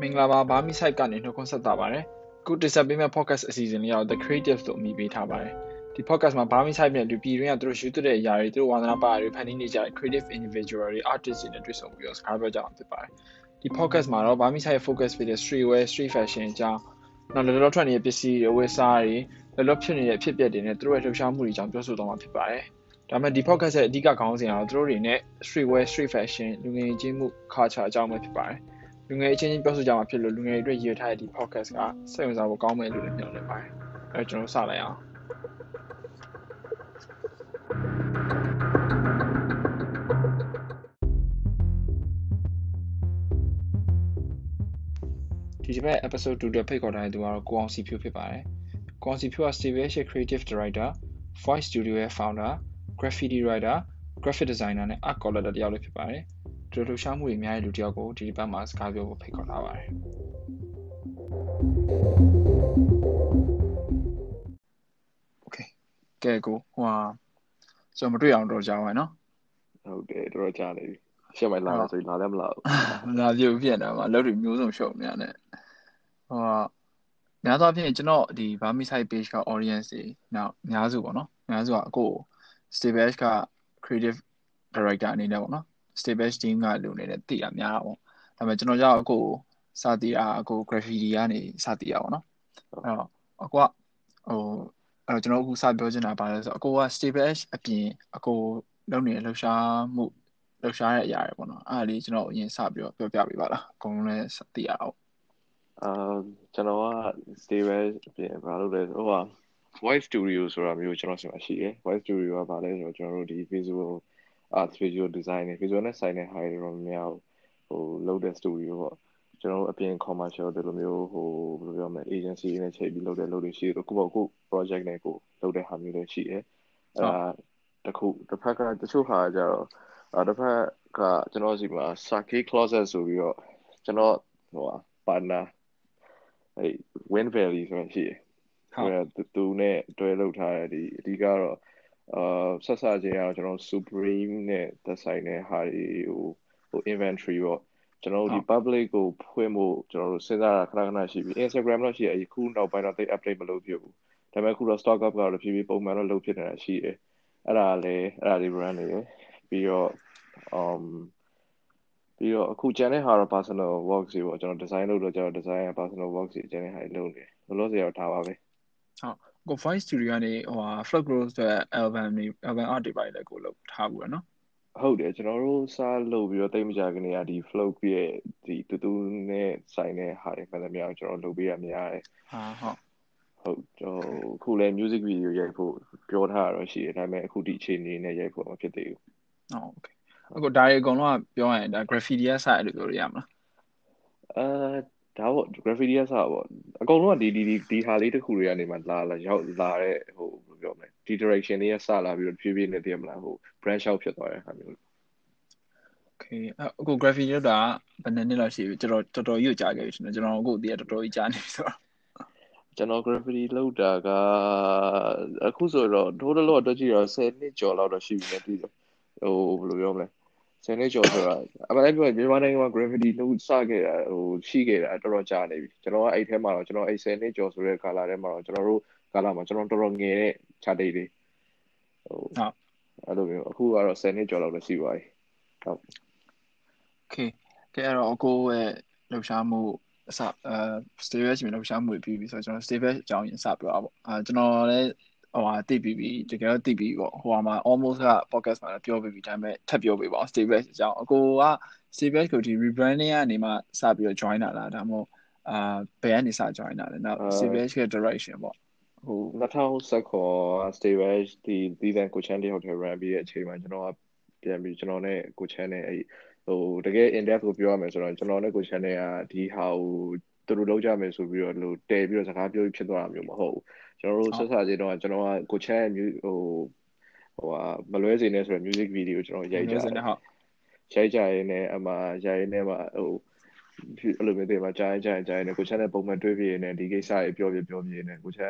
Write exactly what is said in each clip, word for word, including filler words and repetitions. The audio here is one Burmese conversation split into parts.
မင်္ဂလာပါဘာမီ site ကနေနှုတ်ခွန်းဆက်တာပါတယ်အခုတင်ဆက်ပေးမယ့် podcast အစီအစဉ်လေးက The Creative လို့အမည်ပေးထားပါတယ်ဒီ podcast မှာဘာမီ site နဲ့လူပြည်တွင်းကသူတို့ယူသွတဲ့အရာတွေသူတို့ဝါသနာပါတွေဖန်တီးနေကြတဲ့ creative individual တွေ artist တွေနဲ့တွေ့ဆုံပြီးတော့စကားပြောကြအောင်ဖြစ်ပါတယ်ဒီ podcast မှာတော့ဘာမီ site focus ဖြစ်တဲ့ streetwear street fashion အကြောင်းနောက်လောလောထွက်နေတဲ့ပစ္စည်းတွေဝယ်စားတွေလောလောဖြစ်နေတဲ့အဖြစ်အပျက်တွေနဲ့သူတို့ရဲ့လှုပ်ရှားမှုတွေအကြောင်းပြောဆိုသွားမှာဖြစ်ပါတယ်ဒါမဲ့ဒီ podcast ရဲ့အဓိကခေါင်းစဉ်ကတော့သူတို့တွေနဲ့ streetwear street fashion လူငယ်ချင်းမှု culture အကြောင်းပဲဖြစ်ပါတယ်လူငယ်အချင်းချင်းပြောဆိုကြမှာဖြစ်လို့လူငယ်တွေအတွက်ရည်ထားတဲ့ဒီ podcast ကစိတ်ဝင်စားဖို့ကောင်းမယ်လို့လည်းမျှော်လင့်ပါတယ်အဲကျွန်တော်စလိုက်အောင်ဒီတစ်ပတ် episode two အတွက်ဖိတ်ခေါ်ထားတဲ့သူကတော့ကိုအောင်စီဖြိုးဖြစ်ပါတယ်ကိုအောင်စီဖြိုးက Stable ရဲ့ creative director Voice Studio ရဲ့ founder graffiti writer graphic designer နဲ့ art collector တယောက်လည်းဖြစ်ပါတယ်ဒီလိုလှူရှားမှုတွေအများကြီးလူတယောက်ကိုဒီတစ်ပတ်မှာစကားပြောဖို့ဖိတ်ခေါ်ထားပါတယ်โอเคကဲကိုဟိုဟာကျွန်တော်မတွေ့အောင်တော့ကြာပါနော်ဟုတ်တယ်တော့ကြာနေပြီရှက်မိုင်လာဆိုလာလည်းမလာဘူးမလာပြုတ်ဖြစ်နေတာမှာလောက်တွေမျိုးစုံရှုံနေရတယ်ဟိုဟာများသောအားဖြင့်ကျွန်တော်ဒီ Burmese site page က audience တွေနောက်အများစုပေါ့နော်အများစုကအခု Stable က creative director အနေနဲ့ပေါ့နော်Stable team ကလူနေနဲ့တည်ရများတာပေါ့ဒါပေမဲ့ကျွန်တော်ကြောက်အခုစတည်တာအခု graffiti ကနေစတည်ရပါတော့အဲ့တော့အခုကဟိုအဲ့တော့ကျွန်တော်အခုစပြောချင်တာပါလဲဆိုတော့အခုက Stable အပြင်အခုလုပ်နေတဲ့လှုပ်ရှားမှုလှုပ်ရှားတဲ့အရာတွေပေါ့နော်အဲ့ဒါလေးကျွန်တော်အရင်စပြီးတော့ပြောပြပေးပါလားအကုန်လုံးလည်းတည်ရအောင်အာကျွန်တော်က Stable အပြင်ဘာလုပ်လဲဆိုတော့ Voice Studio ဆိုတာမျိုးကျွန်တော်ဆီမှာရှိတယ် Voice Studio ကဘာလဲဆိုတော့ကျွန်တော်တို့ဒီ visual art visual design နဲ့ visual နဲ့ sign နဲ့ high တော့များဟိုလုပ်တဲ့ studio ပေါ့ကျွန်တော်တို့အပြင် commercial တွေလိုမျိုးဟိုဘယ်လိုပြောမလဲ agency နဲ့ချိန်ပြီးလုပ်တဲ့လုပ်တွေရှိတယ်ခုပေါ့ခု project နဲ့ကိုလုပ်တဲ့ဟာမျိုးတွေရှိတယ်အဲတခုတစ်ဖက်ကတချို့ဟာကြတော့အဲတစ်ဖက်ကကျွန်တော်စီမှာ Sake Closet ဆိုပြီးတော့ကျွန်တော်ဟိုပါနာအဲ Wind Valley ဆိုရင်ရှိတယ်ဟုတ်သူနဲ့တွဲလုပ်ထားတဲ့ဒီအဓိကတော့အာဆက်စားခြင်းကတော့ကျွန်တော် Supreme နဲ့သက်ဆိုင်တဲ့ဟာတွေဟိုဟို inventory ပေါ့ကျွန်တော်တို့ဒီ public ကိုဖွင့်ဖို့ကျွန်တော်တို့စဉ်းစားတာခဏခဏရှိပြီ Instagram တော့ရှိတယ်အခုနောက်ပိုင်းတော့တိတ် update မလုပ်ဖြစ်ဘူးဒါပေမဲ့အခုတော့ stock up ကတော့ဖြည်းဖြည်းပုံမှန်တော့လုပ်ဖြစ်နေတာရှိတယ်အဲ့ဒါလည်းအဲ့ဒါလေး brand နေတယ်ပြီးတော့ um ပြီးတော့အခုကျန်တဲ့ဟာတော့ personal work တွေပေါ့ကျွန်တော် design လုပ်တော့ကျွန်တော် design နဲ့ personal work တွေကျန်တဲ့ဟာတွေလုပ်နေတယ်လောလောဆယ်တော့ထားပါပဲဟုတ်ကို Voice Studio ကနေဟိုဟာ Flock Growth ဆိုတဲ့ album တွေ album art တွေပါလေကိုလုပ်ထားဘူးရနော်ဟုတ်တယ်ကျွန်တော်တို့စားလုပ်ပြီးတော့တိတ်မကြခင်နေရဒီ Flock ရဲ့ဒီတူတူနဲ့ဆိုင်တဲ့ဟာတွေမှန်တယ်များကျွန်တော်လုပ်ပေးရများတယ်ဟာဟုတ်ဟုတ်ကျွန်တော်အခုလည်း music video ရိုက်ဖို့ပြောထားတာတော့ရှိတယ်ဒါပေမဲ့အခုဒီအချိန်လေးနဲ့ရိုက်ဖို့မဖြစ်သေးဘူးဟုတ် okay အခုဒါတွေအကုန်လုံးကပြောရင်ဒါ graffiti ရဲ့ site လို့ပြောရရမလားအဲဒါပေါ့ graffiti ရဲ့ site ပေါ့အကုန်လုံးကဒီဒီဒီဟာလေးတစ်ခုတွေကနေမှလာလာရောက်လာတဲ့ဟိုဘယ်လိုပြောမလဲဒီ direction လေးရဲ့ စလာပြီးတော့ဖြည်းဖြည်းနဲ့တည်မလားဟို branch out ဖြစ်သွားတဲ့ဟာမျိုး okay အခု graffiti လောက်တာဘယ်နှစ်နှစ်လောက်ရှိပြီကျွန်တော်တော်တော်ရွတ်ကြခဲ့ပြီရှင်ကျွန်တော်အခုတည်းကတော်တော်ကြီးကြားနေပြီဆိုတော့ကျွန်တော် graffiti လောက်တာကအခုဆိုတော့ total လောက်တော့ကြည့်တော့tenနှစ်ကျော်လောက်တော့ရှိပြီနဲ့တည်တယ်ဟိုဘယ်လိုပြောမလဲtenနှစ်ကျော်ဆိုတာအမှန်တကယ်ပြောမြန်မာနိုင်ငံမှာ graffiti လုပ်စခဲ့တာဟိုရှိခဲ့တာတော်တော်ကြာနေပြီကျွန်တော်ကအဲ့ထဲမှာတော့ကျွန်တော်အဲ့tenနှစ်ကျော်ဆိုတဲ့ကာလထဲမှာတော့ကျွန်တော်တို့ကာလမှာကျွန်တော်တော်တော်ငယ်တဲ့ chart တွေဟိုဟုတ်အဲ့လိုမျိုးအခုကတော့tenနှစ်ကျော်လောက်လည်းရှိပါပြီဟုတ် okay ကဲအဲ့တော့ကိုရဲ့လှုပ်ရှားမှုအစအဲ stable ရှင်လှုပ်ရှားမှုတွေပြီးပြီဆိုတော့ကျွန်တော် stable အကြောင်းရင်းစပြောတာပေါ့အဲကျွန်တော်လည်းဟိုဟာတိပြီးပြီတကယ်တော့တိပြီးပေါ့ဟိုဟာမှာ almost က podcast မှာပြောပြီးပြီဒါပေမဲ့ထပ်ပြောပေးပါအောင် stable အကြောင်းအကိုက stable ကိုဒီ rebranding ကနေမှစပြီးတော့ join လာလားဒါမှမဟုတ်အာဘယ်ကနေစ join လာလဲနောက် stable ရဲ့ direction ပေါ့ဟိုtwenty nineteen ခေါ် stable ဒီဒီတန်ကိုချန်တီဟိုတယ် run ပြီးတဲ့အချိန်မှာကျွန်တော်ကပြန်ပြီးကျွန်တော်နဲ့ကိုချန်နဲ့အဲ့ဟိုတကယ် in depth ကိုပြောရမယ်ဆိုတော့ကျွန်တော်နဲ့ကိုချန်နဲ့ကဒီဟာကိုသူတို့လောက်ကြမယ်ဆိုပြီးတော့လို့တဲပြီးတော့စကားပြောဖြစ်သွားတာမျိုးမဟုတ်ဘူးကျွန်တော်တို့ဆက်စားခြင်းတော့ကျွန်တော်ကကိုချန်ဟိုဟိုဟာမလွဲစေနဲ့ဆိုတော့ music video ကျွန်တော်ရိုက်ကြတယ်ဟုတ်ရိုက်ကြရင်းနဲ့အမှရိုက်ရင်းနဲ့မှဟိုအဲ့လိုမျိုးတွေမှာကြားရင်ကြားရင်ကြားရင်ကိုချန်နဲ့ပုံမှန်တွေ့ပြီးရင်းနဲ့ဒီကိစ္စတွေပြောပြပြောပြရင်းနဲ့ကိုချန်နဲ့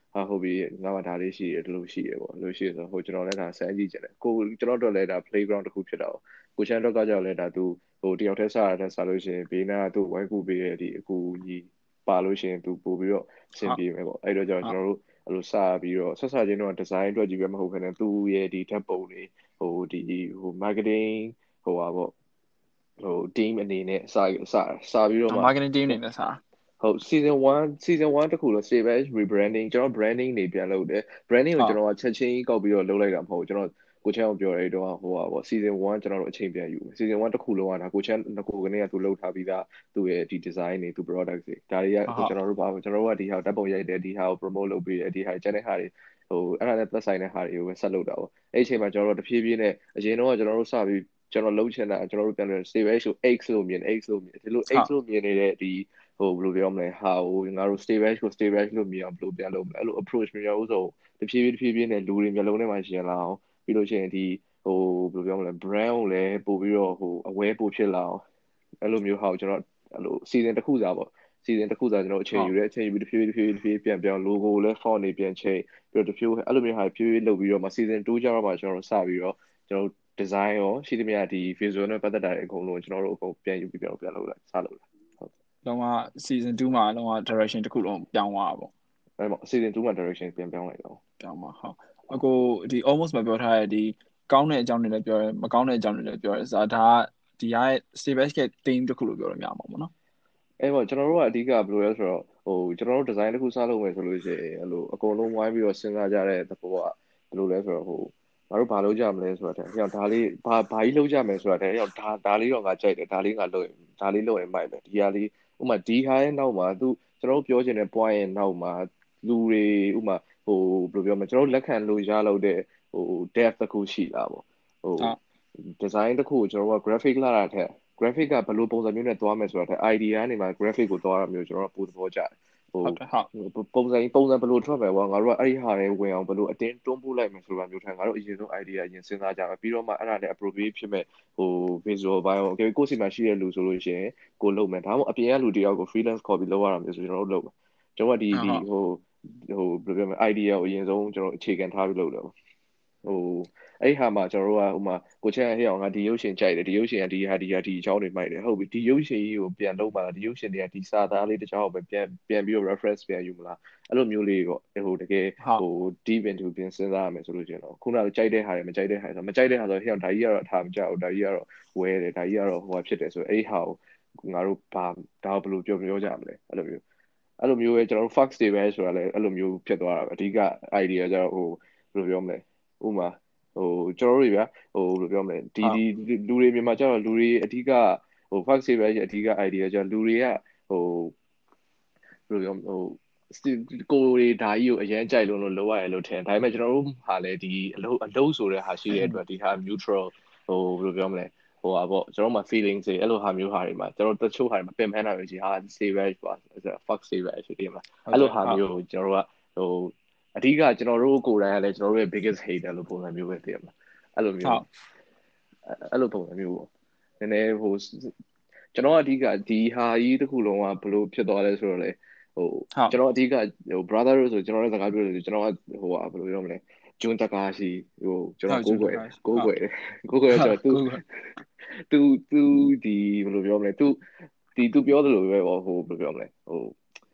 ဟာဟုတ်ပြီငါမှဒါလေးရှိတယ်ဒီလိုရှိတယ်ပေါ့လို့ရှိရဆိုဟိုကျွန်တော်လည်းဒါစမ်းကြည့်ကြတယ်ကိုကျွန်တော်တို့လည်းဒါ playground တစ်ခုဖြစ်တာကိုချမ်းတော့ကကြောက်လဲဒါသူဟိုတယောက်တည်းစားရတဲ့စားလို့ရှိရင်ဘေးနာကသူ့ဝိုင်းကူပေးရတဲ့အခုကြီးပါလို့ရှိရင်သူပို့ပြီးတော့အဆင်ပြေမယ်ပေါ့အဲ့တော့ကျွန်တော်တို့အဲ့လိုစားပြီးတော့ဆက်စားချင်းတော့ design အတွက်ကြီးပဲမဟုတ်ဘဲနဲ့သူ့ရဲ့ဒီဓာတ်ပုံတွေဟိုဒီဟို marketing ဟိုပါပေါ့ဟို team အနေနဲ့စားစားစားပြီးတော့ marketing team အနေနဲ့စားဟုတ် season one season one တခုလို့ save rebranding ကျွန်တော် branding တွေပြန်လုပ်တယ် branding ကိုကျွန်တော်ချက်ချင်းကောက်ပြီးတော့လုပ်လိုက်တာမဟုတ်ကျွန်တော်ကိုချမ်းအောင်ပြောတယ်တော့ဟိုပါပေါ့ season one ကျွန်တော်တို့အချိန်ပြန်ယူမယ် season one တခုလုံးကဒါကိုချမ်းကိုကနေကသူလုပ်ထားပြီးသားသူ့ရဲ့ဒီ design တွေသူ product တွေဒါတွေကကျွန်တော်တို့ပါကျွန်တော်တို့ကဒီဟာဓာတ်ပုံရိုက်တယ်ဒီဟာကို promote လုပ်ပြီးတယ်ဒီဟာကျန်တဲ့ဟာတွေဟိုအဲ့ဒါနဲ့သက်ဆိုင်တဲ့ဟာတွေကိုပဲဆက်လုပ်တာပေါ့အဲ့အချိန်မှာကျွန်တော်တို့တဖြည်းဖြည်းနဲ့အရင်တော့ကျွန်တော်တို့စပြီးကျွန်တော်လုံးချင်တာကျွန်တော်တို့ပြန်လို့ save ကို x လို့မြင် x လို့မြင်ဒီလို x လို့မြင်နေတဲ့ဒီဟိုဘယ်လိုပြောမလဲဟာဟိုငါတို့ stay back ကို stay back လို့မြင်အောင်ဘယ်လိုပြန်လုပ်မလဲအဲ့လို approach မျိုးဆိုတဖြည်းဖြည်းတဖြည်းဖြည်းနဲ့လူတွေမျိုးလုံးထဲမှာရှင်လာအောင်ပြီးလို့ရှိရင်ဒီဟိုဘယ်လိုပြောမလဲ brand ကိုလည်းပို့ပြီးတော့ဟို aware ပို့ဖြစ်လာအောင်အဲ့လိုမျိုးဟာကိုကျွန်တော်အဲ့လို season တစ်ခုစားပေါ့ season တစ်ခုစားကျွန်တော်အချိန်ယူတယ်အချိန်ယူပြီးတဖြည်းဖြည်းတဖြည်းဖြည်းပြန်ပြောင်း logo ကိုလည်း font တွေပြန်ချိန်ပြီးတော့တဖြည်းအဲ့လိုမျိုးဟာဖြည်းဖြည်းလုပ်ပြီးတော့မှ season two ကျတော့မှကျွန်တော်တို့စပြီးတော့ကျွန်တော် design ရောရှိသမျှဒီ visual နဲ့ပတ်သက်တာတွေအကုန်လုံးကျွန်တော်တို့အကုန်ပြန်ယူပြီးပြန်ပြန်လုပ်လိုက်စလုပ်လိုက်လုံးဝ season two မှာလုံးဝ direction တစ်ခုလုံးပြောင်းသွားတာပေါ့အဲ့ပေါ့ season two မှာ direction ပြန်ပြောင်းလိုက်တော့ပြောင်းမှာဟုတ်အခုဒီ almost မပြောထားတဲ့ဒီကောင်းတဲ့အကြောင်းတွေလည်းပြောရဲမကောင်းတဲ့အကြောင်းတွေလည်းပြောရဲဆိုတော့ဒါဒီရဲ့ stable ရဲ့ theme တစ်ခုလို့ပြောလို့ရမှာပေါ့နော်အဲ့ပေါ့ကျွန်တော်တို့ကအဓိကဘယ်လိုလဲဆိုတော့ဟိုကျွန်တော်တို့ design တစ်ခုစလုပ်မယ်ဆိုလို့ရှိရင်အဲ့လိုအကုန်လုံးဝိုင်းပြီးတော့စဉ်းစားကြတဲ့သဘောကဘယ်လိုလဲဆိုတော့ဟိုငါတို့ဘာလုပ်ကြမလဲဆိုတော့တဲ့ဟိုဒါလေးဘာဘာကြီးလုပ်ကြမယ်ဆိုတော့တဲ့ဟိုဒါဒါလေးတော့ငါကြိုက်တယ်ဒါလေးငါလုပ်ရင်ဒါလေးလုပ်ရင်မိုက်မယ်ဒီဟာလေးဥမာဒီဟာရဲ့နောက်မှာသူကျွန်တော်တို့ပြောချင်တဲ့ point ရဲ့နောက်မှာလူတွေဥမာဟိုဘယ်လိုပြောမလဲကျွန်တော်တို့လက်ခံလို့ရလို့တဲ့ဟို depth တစ်ခုရှိတာပေါ့ဟို design တစ်ခုကိုကျွန်တော်တို့က graphic လာတာထက် graphic ကဘယ်လိုပုံစံမျိုးနဲ့သွားမယ်ဆိုတာတဲ့ idea ကနေမှ graphic ကိုသွားတာမျိုးကျွန်တော်တို့ပိုသဘောကျတယ်ဟိုပုံစံပုံစံဘယ်လိုထွက်မယ်ပေါ့ငါတို့ကအဲ့ဒီဟာတွေဝင်အောင်ဘယ်လိုအတင်းတွန်းပို့လိုက်မယ်ဆိုတာမျိုးထက်ငါတို့အရင်ဆုံး idea အရင်စဉ်းစားကြမယ်ပြီးတော့မှအဲ့ဒါနဲ့ appropriate ဖြစ်မဲ့ဟို visual ဘိုင်းကိုကိုယ့်စီမှာရှိတဲ့လူဆိုလို့ရှိရင်ကိုလုပ်မယ်ဒါမှမဟုတ်အပြင်ကလူတယောက်ကို freelance copy လုပ်ရတာမျိုးဆိုကျွန်တော်တို့လုပ်မယ်ကျွန်တော်ကဒီဒီဟိုဟိုဘယ်လိုပြောမလဲ idea ကိုအရင်ဆုံးကျွန်တော်အခြေခံထားပြီးလုပ်တယ်ဟိုအဲ့ဟာမှာကျွန်တော်တို့ကဟိုမှာကိုချမ်းဟဲ့အောင်ငါဒီရုပ်ရှင်ကြိုက်တယ်ဒီရုပ်ရှင်ကဒီဟာဒီဟာဒီအကြောင်းတွေမိုက်တယ်ဟုတ်ပြီဒီရုပ်ရှင်ကြီးကိုပြန်လုပ်ပါလားဒီရုပ်ရှင်တွေကဒီစာသားလေးတစ်ကြောင်းကိုပဲပြန်ပြန်ပြီးတော့ reference ပြန်ယူမလားအဲ့လိုမျိုးလေးပေါ့ဟိုတကယ်ဟို deep into ပြန်စဉ်းစားရမယ်ဆိုလို့ကျင်တော့ခုနကကြိုက်တဲ့ဟာတွေမကြိုက်တဲ့ဟာတွေဆိုမကြိုက်တဲ့ဟာဆိုဟဲ့အောင်ဒါကြီးကတော့အထားမကြဘူးဒါကြီးကတော့ဝဲတယ်ဒါကြီးကတော့ဟိုဟာဖြစ်တယ်ဆိုအဲ့ဟာကိုငါတို့ဘာဒါဘယ်လိုပြောပြောကြမလဲအဲ့လိုမျိုးအဲ့လိုမျိုးပဲကျွန်တော်တို့ fax တွေပဲဆိုတာလဲအဲ့လိုမျိုးဖြစ်သွားတာပဲအဓိက idea ကျတော့ဟိုဘယ်လိုပြောမလဲဥမာဟိုကျွန်တော်တို့တွေဗျာဟိုဘယ်လိုပြောမလဲဒီဒီလူတွေမြန်မာကျတော့လူတွေအဓိကဟို fax တွေပဲအဓိက idea ကျတော့လူတွေကဟိုဘယ်လိုပြောဟိုကိုတွေဒါကြီးကိုအရင်ကြိုက်လို့လို့လောက်ရတယ်လို့ထင်ဒါပေမဲ့ကျွန်တော်တို့ဟာလေဒီအလုံးအလုံးဆိုတဲ့ဟာရှိတဲ့အတွက်ဒီဟာ neutral ဟိုဘယ်လိုပြောမလဲဟိုဟာပေါ့ကျွန်တော်တို့မှာ feelings တွေအဲ့လိုဟာမျိုးဟာတွေမှာကျွန်တော်တို့တချို့ဟာတွေမှာပင်ပန်းတာတွေကြီးဟာ savage ပါ fuck savage တွေမှာအဲ့လိုဟာမျိုးကိုကျွန်တော်တို့ကဟိုအဓိကကျွန်တော်တို့ကိုယ်တိုင်ကလည်းကျွန်တော်တို့ရဲ့ biggest hater လို့ပုံစံမျိုးပဲသိရမှာအဲ့လိုမျိုးအဲ့လိုပုံစံမျိုးပေါ့နည်းနည်းဟိုကျွန်တော်အဓိကဒီဟာကြီးတစ်ခုလုံးကဘယ်လိုဖြစ်သွားလဲဆိုတော့လေဟိုကျွန်တော်အဓိကဟို brother တို့ဆိုကျွန်တော်ရဲ့စကားပြောလို့ကျွန်တော်ကဟိုဟာဘယ်လိုပြောမလဲဂျွန်တကာရှိဟိုကျွန်တော်ကိုကိုွယ်ကိုကိုွယ်ကိုကိုွယ်ဆိုတော့သူသူသူဒီဘယ်လိုပြောမလဲသူဒီသူပြောတယ်လို့ပဲဟိုဘယ်လိုပြောမလဲဟို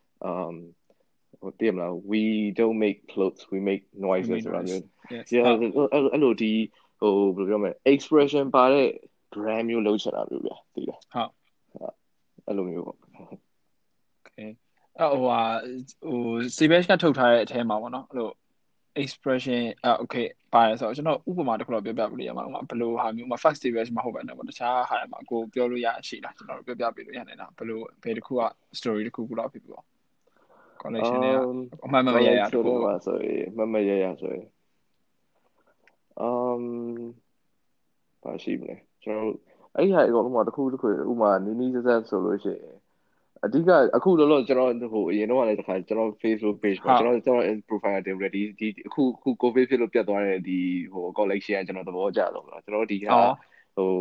um ဟိုတည်မလား we don't make clothes we make noises ဆိုတာမျိုး yeah အဲ့လိုဒီဟိုဘယ်လိုပြောမလဲ expression ပါတဲ့ brand မျိုးလုပ်ချင်တာမျိုးဗျာသိလားဟုတ်အဲ့လိုမျိုးပေါ့ okay အဲ့ဟိုဟာဟို Savage ကထုတ်ထားတဲ့အထဲမှာပေါ့နော်အဲ့လို expression อ่ะ okay ပါတယ်ဆိုတော့ကျွန်တော်ဥပမာတစ်ခုတော့ပြောပြပြလို့ရမှာဘယ်လိုဟာမျိုးမှာ first Savage မဟုတ်ဘဲနဲ့ပေါ့တခြားဟာတွေမှာကိုပြောလို့ရရှိလားကျွန်တော်တို့ပြောပြပေးလို့ရနေတာဘယ်လိုဘယ်တစ်ခုက story တစ်ခုခုတော့ဖြစ်ပြီပေါ့ collection တွေကအမှန်မှန်ရရတစ်ခုပါဆိုရင်မှန်မှန်ရရဆိုရင် um ပါရှိမလဲကျွန်တော်အဲ့ဟာအကောင်လုံးမှာတစ်ခုတစ်ခုဥမာနီးနီးစက်စက်ဆိုလို့ရှိရင်အဓိကအခုလောလောကျွန်တော်ဟိုအရင်တော့လည်းတစ်ခါကျွန်တော် Facebook page မှာကျွန်တော်ကျွန်တော် profile တင်ပြီးဒီဒီအခုအခု covid ဖြစ်လို့ပြတ်သွားတဲ့ဒီဟို collection ကကျွန်တော်သဘောကျတော့ကျွန်တော်ဒီဟာဟို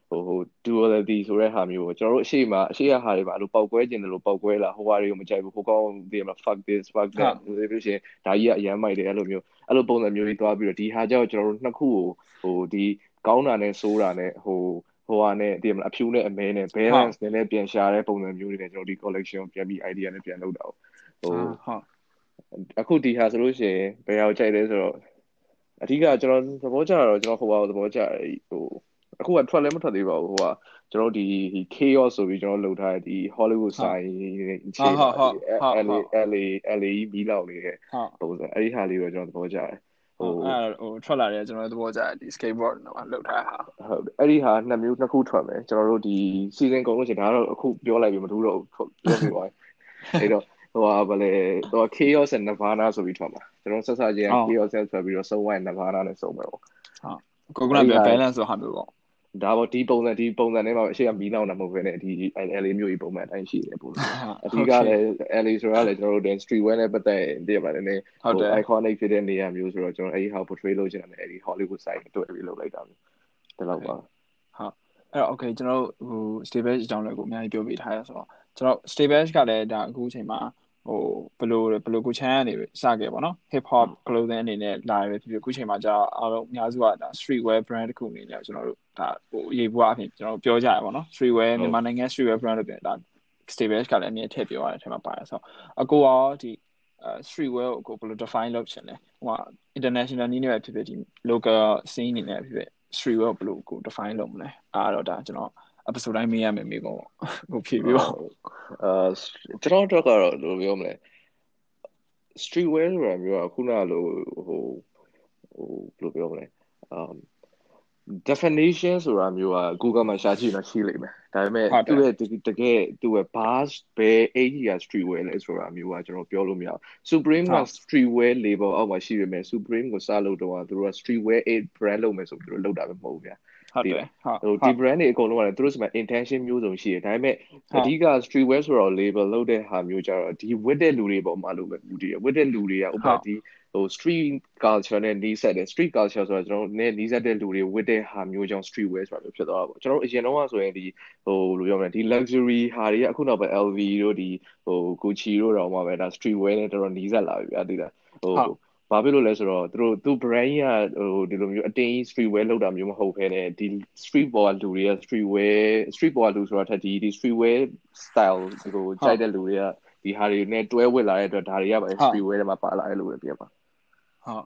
ဟိုဟို duality ဆိုတဲ့ဟာမျိုးကိုကျွန်တော်တို့အရှိမအရှိရဟာတွေပါလို့ပောက်ကွဲခြင်းတယ်လို့ပောက်ကွဲလာဟိုဟာတွေကိုမကြိုက်ဘူးဟိုကောင်းဒီမှာ fuck this fuck that ဆိုပြီးရှင်ဒါကြီးကအရမ်းမိုက်တယ်အဲ့လိုမျိုးအဲ့လိုပုံစံမျိုးကြီးသွားပြီးတော့ဒီဟာကြောင့်ကျွန်တော်တို့နှစ်ခုကိုဟိုဒီကောင်းတာနဲ့ဆိုးတာနဲ့ဟိုဟိုဟာနဲ့ဒီမှာအဖြူနဲ့အမဲနဲ့ balance နဲ့လည်းပြန်ရှာတဲ့ပုံစံမျိုးတွေနဲ့ကျွန်တော်ဒီ collection ကိုပြန်ပြီး idea နဲ့ပြန်လုပ်တာဟိုဟုတ်အခုဒီဟာဆိုလို့ရှိရင်ဘယ်ဟာကိုကြိုက်လဲဆိုတော့အဓိကကျွန်တော်သဘောကျတော့ကျွန်တော်ဟိုဟာကိုသဘောကျဟိုအခုကထွက်လည်းမထွက်သေးပါဘူးဟိုကကျွန်တော်ဒီ chaos ဆိုပြီးကျွန်တော်လုပ်ထားတဲ့ဒီ Hollywood sign ခြေပါဒီ LA LA LA မီးလောက်နေတဲ့ပုံစံအဲ့ဒီဟာလေးကိုကျွန်တော်သဘောကျတယ်ဟိုအဲ့ဟိုထွက်လာတယ်ကျွန်တော်သဘောကျတယ်ဒီ skateboard တော့လောက်ထားတာဟုတ်အဲ့ဒီဟာနှစ်မျိုးနှစ်ခုထွက်မယ်ကျွန်တော်တို့ဒီ season ကုန်လို့ရှိရင်ဒါတော့အခုပြောလိုက်ပြီမထူးတော့ပြောပြီးပါအဲ့တော့ဟိုဟာဗလေတော့ chaos and nirvana ဆိုပြီးထွက်မှာကျွန်တော်ဆက်စချင်း chaos ဆက်ထွက်ပြီးတော့ဆုံးဝိုင်း nirvana နဲ့ဆုံးမယ်ပေါ့ဟုတ်ကိုကလည်း balance ဆိုဟာမျိုးပေါ့ဒါပေါ့ဒီပုံစံဒီပုံစံနဲ့မှအရှိကမီးလောင်တာမဟုတ်ဘဲနဲ့ဒီ L A မျိုးကြီးပုံမှန်အတိုင်းရှိတယ်ပုံစံအဓိကလည်း L A ဆိုတာလည်းကျွန်တော်တို့ street wear နဲ့ပတ်သက်တည်ပါတယ်နည်းဟို iconic ဖြစ်တဲ့နေရာမျိုးဆိုတော့ကျွန်တော်အဲ့ဒီဟာ portray လုပ်ချင်တယ်အဲ့ဒီ Hollywood side တွေ့ပြီးလုပ်လိုက်တာမျိုးဒီလောက်ပါဟုတ်အဲ့တော့ okay ကျွန်တော်တို့ဟို stable အကြောင်းလည်းကိုအများကြီးပြောပြထားရဆိုတော့ကျွန်တော် stable ကလည်းဒါအခုအချိန်မှာဟိုဘယ်လိုဘယ်လိုကိုချမ်းကနေစခဲ့ပေါ့နော် hip hop clothing အနေနဲ့လာရဖြစ်ဖြစ်အခုချိန်မှာကြာအားလုံးအများစုကဒါ street wear brand တစ်ခုအနေနဲ့ကျွန်တော်တို့ဒါဟိုရေဘူးအဖြစ်ကျွန်တော်ပြောကြရပါတော့ street wear မြန်မာနိုင်ငံ street wear brand လို့ပြောတာ stable ကလည်းအမြင်ထည့်ပြောရတဲ့အထက်မှာပါတယ်ဆိုတော့အကိုရောဒီအဲ street wear ကိုဘယ်လို define လုပ်ချင်လဲဟို international နည်းနဲ့ဖြစ်ဖြစ်ဒီ local scene အနေနဲ့ဖြစ်ဖြစ် street wear ဘယ်လိုကို define လုပ်မလဲအားတော့ဒါကျွန်တော်episode တိုင်းမေးရမယ်မေးကုန်ကိုဖြေပြပါအဲကျွန်တော်တို့ကတော့လိုပြောမလဲ street wear ဆိုတာမျိုးကခုနလိုဟိုဟိုဘယ်လိုပြောမလဲ um definition ဆိုတာမျိုးက Google မှာရှာကြည့်တော့ရှိလိမ့်မယ်ဒါပေမဲ့သူ့ရဲ့တကယ်သူ့ရဲ့ bars ဘယ် eighty က street wear လဲဆိုတာမျိုးကကျွန်တော်ပြောလို့မရဘူး Supreme က street wear label အောက်မှာရှိရမယ် Supreme ကိုစလုပ်တော့သူတို့က street wear eight brand လုပ်မယ်ဆိုပြီးတော့လုပ်တာပဲမဟုတ်ဘူးဗျာဟုတ်တယ်ဟိုဒီ brand တွေအကုန်လုံးကလည်းသူတို့စမှာ intention မျိုးစုံရှိတယ်ဒါပေမဲ့အဓိက street wear ဆိုတော့ label လုပ်တဲ့ဟာမျိုးကြတော့ဒီ with တဲ့လူတွေပေါ်မှာလို့ပဲဦးတည်ရ with တဲ့လူတွေကဥပမာဒီဟို street culture နဲ့နီးစပ်တယ် street culture ဆိုတာကျွန်တော်နဲ့နီးစပ်တဲ့လူတွေ with တဲ့ဟာမျိုးကြောင့် street wear ဆိုတာမျိုးဖြစ်သွားတာပေါ့ကျွန်တော်တို့အရင်တော့ဆိုရင်ဒီဟိုလိုပြောမလဲဒီ luxury ဟာတွေကအခုနောက်ပဲ L V တို့ဒီဟို Gucci တို့တော့မှပဲဒါ street wear နဲ့တော်တော်နီးစပ်လာပြီဗျာသိလားဟိုဘာဖြစ်လို့လဲဆိုတော့သူတို့သူ brand ကဟိုဒီလိုမျိုးအတင်း street wear လောက်တာမျိုးမဟုတ်ဘဲနဲ့ဒီ street ပေါ်လူတွေက street wear street ပေါ်လူဆိုတာထက်ဒီဒီ street wear style ဒီကိုကြိုက်တဲ့လူတွေကဒီဟာတွေနဲ့တွဲဝစ်လာတဲ့အတွက်ဒါတွေကပဲ street wear တွေမှာပါလာတယ်လို့ပဲပြောပါဟုတ်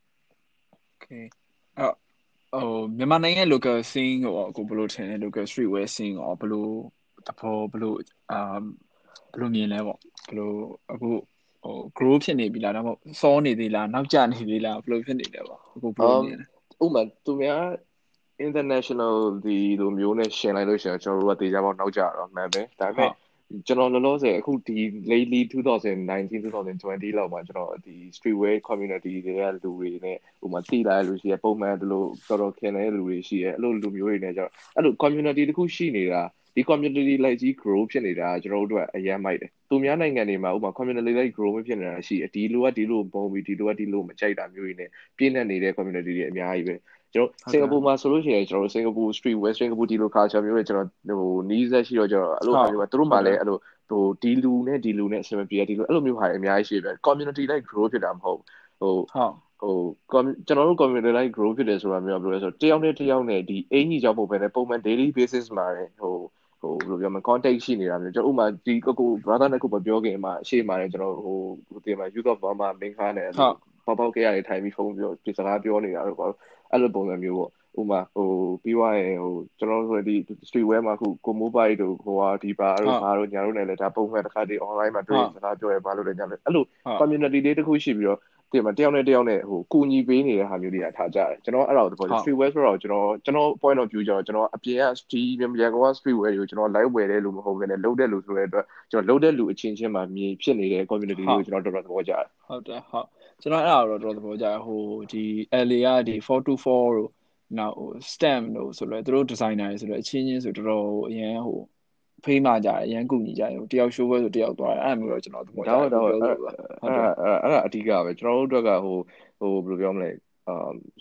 okay အဲ့ဟိုမြန်မာနိုင်ငံ local scene ကိုအခုဘယ်လိုထင်လဲ local street wear scene ကိုဘယ်လိုတဘောဘယ်လိုအာဘယ်လိုမြင်လဲပေါ့ဘယ်လိုအခုဟို grow ဖြစ်နေပြီလားဒါမှမဟုတ်စောနေသေးလားနောက်ကျနေသေးလားဘယ်လိုဖြစ်နေလဲပေါ့အခုဘယ်လိုမြင်လဲဥပမာသူများ international ဒီလိုမျိုးနဲ့ရှင်းလိုက်လို့ရှိရင်ကျွန်တော်တို့ကတေချာပေါက်နောက်ကျတော့မှန်ပဲဒါပေမဲ့ကျွန်တော်လောလောဆယ်အခုဒီ lately twenty nineteen twenty twenty လောက်မှာကျွန်တော်ဒီ street wear community တွေကလူတွေနဲ့ဟိုမှာတိလာတဲ့လူရှိရပုံမှန်ဒီလိုတော်တော်ခင်တဲ့လူတွေရှိရအဲ့လိုလူမျိုးတွေနဲ့ကျတော့အဲ့လို community တခုရှိနေတာဒီ community လိုက်ကြီး grow ဖြစ်နေတာကျွန်တော်တို့အရင်မိုက်တယ်သူများနိုင်ငံတွေမှာဥပမာ community လိုက် grow မဖြစ်နေတာရှိတယ်ဒီလူကဒီလိုပုံပြီးဒီလူကဒီလိုမကြိုက်တာမျိုးတွေနဲ့ပြည့်နေနေတဲ့ community တွေအများကြီးပဲကျွန်တော်စင်ကာပူမှာဆိုလို့ရှိရင်ကျွန်တော်စင်ကာပူ street wear စင်ကာပူဒီလို culture မျိုးတွေကျွန်တော်ဟိုနီးစပ်ရှိတော့ကျွန်တော်အဲ့လိုမျိုးကသူတို့မှလည်းအဲ့လိုဟိုဒီလူနဲ့ဒီလူနဲ့အဆင်မပြေဒီလိုအဲ့လိုမျိုးဟာအများကြီးရှိတယ် community လိုက် grow ဖြစ်တာမဟုတ်ဟိုဟိုကျွန်တော်တို့ community လိုက် grow ဖြစ်တယ်ဆိုတာမျိုးပြောလဲဆိုတော့တယောက်နဲ့တယောက်နဲ့ဒီအင်ကြီးကြောင့်ပုံပဲနဲ့ပုံမှန် daily basis မှာဟိုဟိုဘယ်လိုပြောမလဲ contact ရှိနေတာမျိုးကျွန်တော်ဥမာဒီကိုကို brother နဲ့ကိုမပြောခင်မှာအရှိမှလည်းကျွန်တော်ဟိုဟိုတင်မှာ youth of Burma မင်းခါနဲ့ပေါပေါကရရထိုင်ပြီးဖုန်းပြောပြစကားပြောနေတာတော့ပေါ့အဲ့လိုပုံစံမျိုးပေါ့ဥမာဟိုပြီးသွားရင်ဟိုကျွန်တော်တို့ဒီ street wear မှာခုကို mobile တို့ဟိုဟာဒီပါတို့ဘာတို့ညာတို့နဲ့လည်းဒါပုံမှန်တစ်ခါတည်း online မှာတွေ့စကားပြောရဘာလို့လဲညာလည်းအဲ့လို community တွေတခုရှိပြီးတော့ဒီမှာတယောက်နဲ့တယောက်နဲ့ဟိုကူညီပေးနေတဲ့ဟာမျိုးတွေကထားကြတယ်ကျွန်တော်အဲ့ဒါကို street wear ဆိုတော့ကျွန်တော်ကျွန်တော် point of view ကျတော့ကျွန်တော်အပြင်က street မြန်ကောင်က street wear တွေကိုကျွန်တော် live ဝယ်တဲ့လူမဟုတ်ဘဲနဲ့လုပ်တဲ့လူဆိုတဲ့အတွက်ကျွန်တော်လုပ်တဲ့လူအချင်းချင်းမှာမြင်ဖြစ်နေတဲ့ community တွေကိုကျွန်တော်တော်တော်သဘောကျတယ်ဟုတ်တယ်ဟုတ်ကျွန်တော်အဲ့ဒါတော့တော်တော်သဘောကျတယ်ဟိုဒီ L A ကဒီfour two fourတို့နောက်ဟို stamp တို့ဆိုတော့သူတို့ designer တွေဆိုတော့အချင်းချင်းဆိုတော်တော်အရင်ဟိုဖိမှကြတယ်အရင်ကုညီကြတယ်တယောက် show ပွဲဆိုတယောက်သွားတယ်အဲ့လိုမျိုးတော့ကျွန်တော်သဘောကျတယ်ဟုတ်တယ်ဟုတ်တယ်အဲ့ဒါအဲ့ဒါအဓိကပဲကျွန်တော်တို့အတွက်ကဟိုဟိုဘယ်လိုပြောမလဲ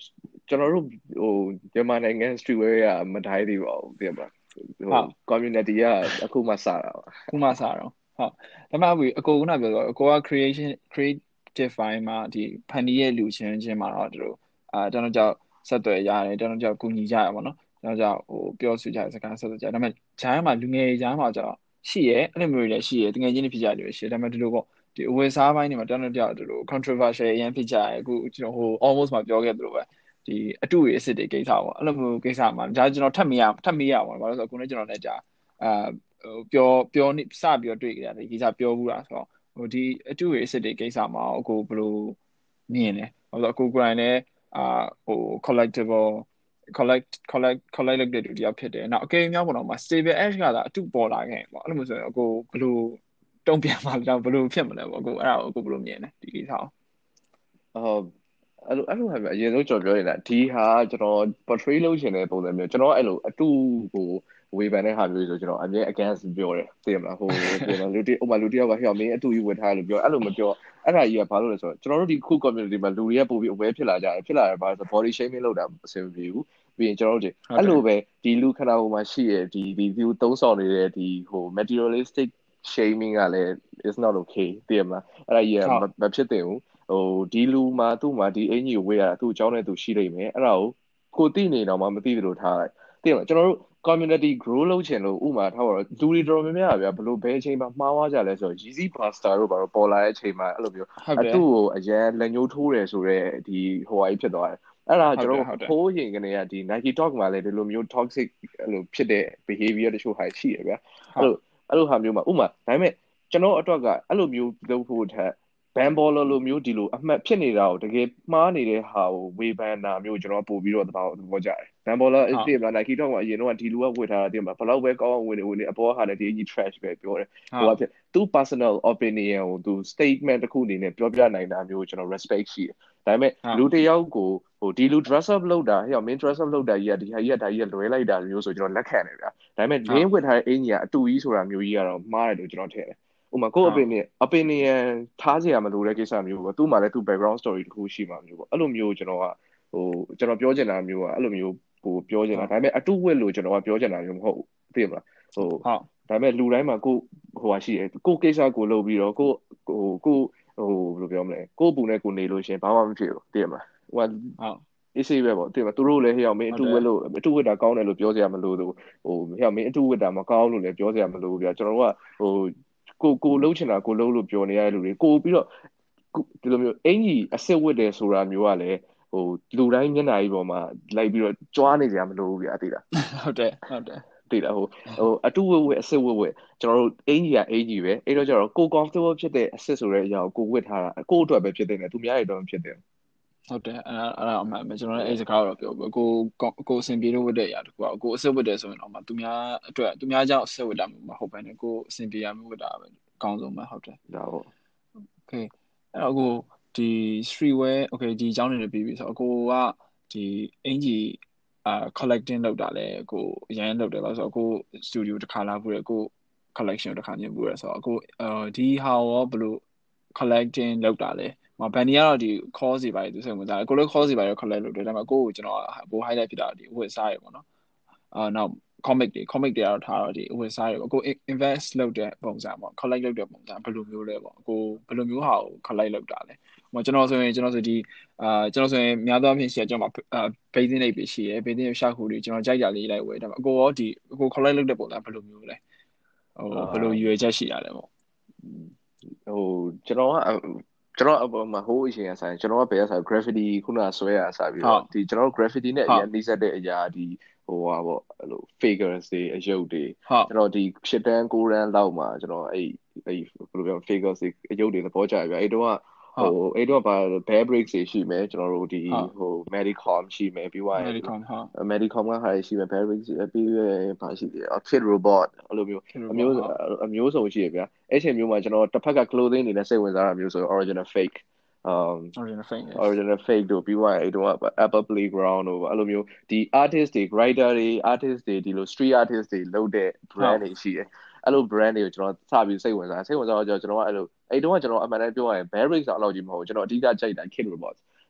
ကျွန်တော်တို့ဟိုမြန်မာနိုင်ငံ streetwear ကမတိုင်းသေးပါဘူးသိရမလားဟို community ကအခုမှစတာပါခုမှစတော့ဟုတ်ဒါမှမဟုတ်အကိုကပြောတော့အကိုက creation creative file မှာဒီဖန်တီးရဲ့လူချင်းချင်းမှာတော့တို့အာကျွန်တော်ကြောက်ဆက်သွယ်ရတယ်ကျွန်တော်ကြောက်ကူညီကြရပါတော့ကျွန်တော်ကြောက်ဟိုပြောဆိုကြစကားဆက်သွယ်ကြဒါပေမဲ့ဂျားမှာလူငယ်ဂျားမှာကျတော့ရှိရဲအဲ့လိုမျိုးတွေလည်းရှိရဲတကယ်ချင်းတွေဖြစ်ကြတယ်ရှိဒါပေမဲ့ဒီလိုပေါ့ဒီအဝယ်စားပိုင်းတွေမှာကျွန်တော်ကြောက်တို့ controversial အရင်ဖြစ်ကြရအခုကျွန်တော်ဟို almost မှာပြောခဲ့သလိုပဲဒီအတူရအစ်စ်တွေကိစ္စပေါ့အဲ့လိုမျိုးကိစ္စမှာဒါကျွန်တော်ထပ်မရထပ်မရပါဘူးဘာလို့ဆိုတော့အခုလည်းကျွန်တော်လည်းကြာအာပြောပြောနေစပြီးတော့တွေ့ကြတယ်ဒီကိစ္စပြောဘူးလားဆိုတော့ဟိုဒီအတူရအစ်စ်တွေကိစ္စမှာအခုဘယ်လိုမြင်လဲဘာလို့အခုကိုယ်တိုင်လည်းအာဟို collectible collect collect collect လုပ်တဲ့လူတယောက်ဖြစ်တယ်နောက်အကယ်၍များပေါ့နော်မှာ stable edge ကသာအတူပေါ်လာခဲ့ပေါ့အဲ့လိုမျိုးဆိုရင်အခုဘယ်လိုတုံ့ပြန်မှလဲဘယ်လိုဖြစ်မလဲပေါ့အခုအဲ့ဒါကိုအခုဘယ်လိုမြင်လဲဒီကိစ္စအောင်ဟုတ်အဲ့လိုအဲ့လိုဟာအရင်ဆုံးကျွန်တော်ပြောနေတာဒီဟာကျွန်တော် portray လုပ်ရှင်တဲ့ပုံစံမျိုးကျွန်တော်အဲ့လိုအတူကိုဝေဖန်တဲ့ဟာမျိုးဆိုကျွန်တော်အမြဲ against ပြောတယ်သိရမလားဟိုပြောတယ်လူတီဥပမာလူတယောက်ကဟဲ့မင်းအတူကြီးဝေထားလို့ပြောအဲ့လိုမပြောအဲ့ဒါကြီးကဘာလို့လဲဆိုတော့ကျွန်တော်တို့ဒီခု community မှာလူတွေကပို့ပြီး aware ဖြစ်လာကြတယ်ဖြစ်လာတယ်ဘာလို့ဆို body shaming လုပ်တာအဆင်မပြေဘူးပြီးရင်ကျွန်တော်တို့အဲ့လိုပဲဒီလူခဏဟိုမှာရှိရဒီဒီဒီသုံးဆောင်နေတဲ့ဒီဟို materialistic shaming ကလည်း is not okay သိရမလားအဲ့ဒါကြီးကမဖြစ်သင့်ဘူးဟိုဒီလူမှာသူ့မှာဒီအင်ကြီးကိုဝေးရတာသူ့အကြောင်းနဲ့သူရှိနေမယ်အဲ့ဒါကိုကိုသိနေတော့မှမသိသလိုထားလိုက်သိရမလားကျွန်တော်တို့ community grow လုပ်ချင်လို့ဥမာထားပါတော့လူတွေတော်တော်များများဗျာဘလို့ဘယ်အချိန်မှာမှားသွားကြလဲဆိုတော့ Yeezy Buster တို့ဘာလို့ပေါ်လာတဲ့အချိန်မှာအဲ့လိုမျိုးအတူကိုအရန်လက်ညှိုးထိုးတယ်ဆိုတော့ဒီဟိုဟာကြီးဖြစ်သွားတယ်အဲ့ဒါကျွန်တော်တို့ဖိုးရင်ကနေကဒီ Nike Talk မှာလည်းဒီလိုမျိုး toxic အဲ့လိုဖြစ်တဲ့ behavior တချို့ဟာရှိရဗျာအဲ့လိုအဲ့လိုဟာမျိုးမှာဥမာဒါပေမဲ့ကျွန်တော်အတွက်ကအဲ့လိုမျိုးလုပ်ဖို့ထက်ဘန်ဘောလလိုမျိုးဒီလိုအမှတ်ဖြစ်နေတာကိုတကယ်မှားနေတဲ့ဟာကိုဝေဖန်တာမျိုးကျွန်တော်ပို့ပြီးတော့သဘောသဘောကျတယ်ဘန်ဘောလာအစ်စ်မလား Nike Talk မှာအရင်တော့ဒီလူကဝေထားတာတင်မှာဘလောက်ပဲကောင်းအောင်ဝင်နေဝင်နေအပေါ်ဟာလည်းဒီကြီး trash ပဲပြောတယ်ဟိုကဖြစ်သူ personal opinion ကိုသူ statement တစ်ခုအနေနဲ့ပြောပြနိုင်တာမျိုးကျွန်တော် respect ရှိတယ်ဒါပေမဲ့လူတစ်ယောက်ကိုဟိုဒီလူ dress up လုပ်တာဟဲ့ main dress up လုပ်တာကြီးကဒီဟာကြီးကဒါကြီးကလွဲလိုက်တာမျိုးဆိုကျွန်တော်လက်ခံတယ်ဗျာဒါပေမဲ့ link ဝတ်ထားတဲ့အင်ကြီးကအတူကြီးဆိုတာမျိုးကြီးကတော့မှားတယ်လို့ကျွန်တော်ထင်တယ်ဥမာကို opinion opinion ထားကြရမလို့တဲ့ကိစ္စမျိုးပေါ့သူ့မှာလည်းသူ background story တခုရှိမှာမျိုးပေါ့အဲ့လိုမျိုးကျွန်တော်ကဟိုကျွန်တော်ပြောချင်တာမျိုးကအဲ့လိုမျိုးဟိုပြောချင်တာဒါပေမဲ့အတူဝက်လို့ကျွန်တော်ကပြောချင်တာမျိုးမဟုတ်ဘူးသိမလားဟိုဒါပေမဲ့လူတိုင်းမှာကိုဟိုဟာရှိတယ်ကိုကိစ္စကိုလုပ်ပြီးတော့ကိုဟိုကိုဟိုဘယ်လိုပြောမလဲကိုပူနဲ့ကိုနေလို့ရှင်ဘာမှမဖြစ်ဘူးသိမလားဟိုဟုတ်အေးဆေးပဲပေါ့သိမလားသူတို့လည်းဟဲ့အောင်မင်းအတူဝက်လို့အတူဝက်တာကောင်းတယ်လို့ပြောစရာမလိုဘူးဟိုဟဲ့အောင်မင်းအတူဝက်တာမကောင်းလို့လည်းပြောစရာမလိုဘူးဗျာကျွန်တော်တို့ကဟိုကိုကိုလှုပ်ချင်တာကိုလှုပ်လို့ပြောနေရတဲ့လူတွေကိုပြီးတော့ဒီလိုမျိုးအင်ကြီးအစစ်ဝတ်တယ်ဆိုတာမျိုးကလည်းဟိုလူတိုင်းမျက်နှာကြီးပေါ်မှာလိုက်ပြီးတော့ကြွားနေကြမလို့ဗျာသိလားဟုတ်တယ်ဟုတ်တယ်သိလားဟိုဟိုအတူဝတ်ဝတ်အစစ်ဝတ်ဝတ်ကျွန်တော်တို့အင်ကြီးကအင်ကြီးပဲအဲ့တော့ကျတော့ကို comfortable ဖြစ်တဲ့အစစ်ဆိုတဲ့အရာကိုကိုဝတ်ထားတာကိုအတွက်ပဲဖြစ်တဲ့နဲ့သူများတွေတော့မဖြစ်တဲ့ဟုတ်တယ်အဲ့ဒါအဲ့ဒါအမှန်ပဲကျွန်တော်လည်းအဲ့စကားတော့ပြောဘူးကိုကိုအစင်ပြေလို့ဝတ်တဲ့အရာတခုอ่ะကိုအစစ်ဝတ်တယ်ဆိုရင်တော့မှသူများအတွက်သူများကြောင့်အစစ်ဝတ်တာမဟုတ်ဘဲနဲ့ကိုအစင်ပြေရမျိုးဝတ်တာပဲအကောင်းဆုံးပဲဟုတ်တယ်ဒါဟုတ် okay အဲ့တော့ကိုဒီ streetwear okay ဒီအကြောင်းတွေပြီးပြီဆိုတော့ကိုကဒီအင်ကြီးအာ collecting လုပ်တာလဲကိုအရင်လုပ်တယ်ပါဆိုတော့ကို studio တစ်ခါလာဖို့ရကို collection တစ်ခါမြင်ဖို့ရဆိုတော့ကိုဒီဟာရောဘယ်လို collecting လုပ်တာလဲမဘန်နီကတော့ဒီ call စီပါတယ်သူစိတ်ဝင်စားတယ်ကိုလည်း call စီပါတယ် collect လုပ်တယ်ဒါပေမဲ့ကိုကိုကျွန်တော်ပို highlight ဖြစ်တာဒီဝက်စားရပေါ့နော်အာနောက် comic တွေ comic တွေကတော့ထားတော့ဒီဝက်စားရပေါ့ကို invest လုပ်တဲ့ပုံစံပေါ့ collect လုပ်တဲ့ပုံစံဘယ်လိုမျိုးလဲပေါ့ကိုဘယ်လိုမျိုးဟာကို collect လုပ်တာလဲဟိုကျွန်တော်ဆိုရင်ကျွန်တော်ဆိုဒီအာကျွန်တော်ဆိုရင်များသောအားဖြင့်ရှိရကျွန်တော်ဘေးသင်းနေပြီရှိရဘေးသင်းရှာခုတွေကျွန်တော်ကြိုက်ကြလေးလိုက်ဝယ်ဒါပေမဲ့အကိုရောဒီအကို collect လုပ်တဲ့ပုံစံဘယ်လိုမျိုးလဲဟိုဘယ်လိုရွေချက်ရှိရလဲပေါ့ဟိုကျွန်တော်ကကျွန်တော်အပေါ်မှာဟိုးအချိန်ကဆိုင်ကျွန်တော်ကဘယ်ကဆိုင် graffiti ခုနဆွဲရစားပြီးတော့ဒီကျွန်တော် graffiti နဲ့အရင်နှိစက်တဲ့အရာဒီဟိုဟာပေါ့အဲ့လို figures တွေအရုပ်တွေကျွန်တော်ဒီရှစ်တန်းကိုတန်းလောက်မှာကျွန်တော်အဲ့အဲ့ဘယ်လိုပြော figures တွေအရုပ်တွေသဘောကျပြအဲ့တော့ဟိုအဲ့တော့ဘာ bear breaks တွေရှိမယ်ကျွန်တော်တို့ဒီဟို medicom ရှိမယ်ပြီးသွားရင် medicom ဟာ medicom ကဟာရှိမယ် bear breaks ပြီးဘာရှိတယ် kid robot အဲ့လိုမျိုးအမျိုးအမျိုးစုံရှိရဗျာအဲ့ချိန်မျိုးမှာကျွန်တော်တစ်ဖက်က clothing အနေနဲ့စိတ်ဝင်စားတာမျိုးဆို original fake um original fake original fake တို့ပြီးသွားရင်အဲ့တော့ Apple Playground တို့အဲ့လိုမျိုးဒီ artist တွေ writer တွေ artist တွေဒီလို street artist တွေလုပ်တဲ့ brand တွေရှိတယ်အဲ့လို brand တွေကိုကျွန်တော်စပြီးစိတ်ဝင်စားစိတ်ဝင်စားတော့ကျွန်တော်အဲ့လိုအဲ့တုန်းကကျွန်တော်အမှန်တမ်းပြောရရင် bear breaks တော့အဲ့လိုကြီးမဟုတ်ဘူးကျွန်တော်အဓိကကြိုက်တာ kid robots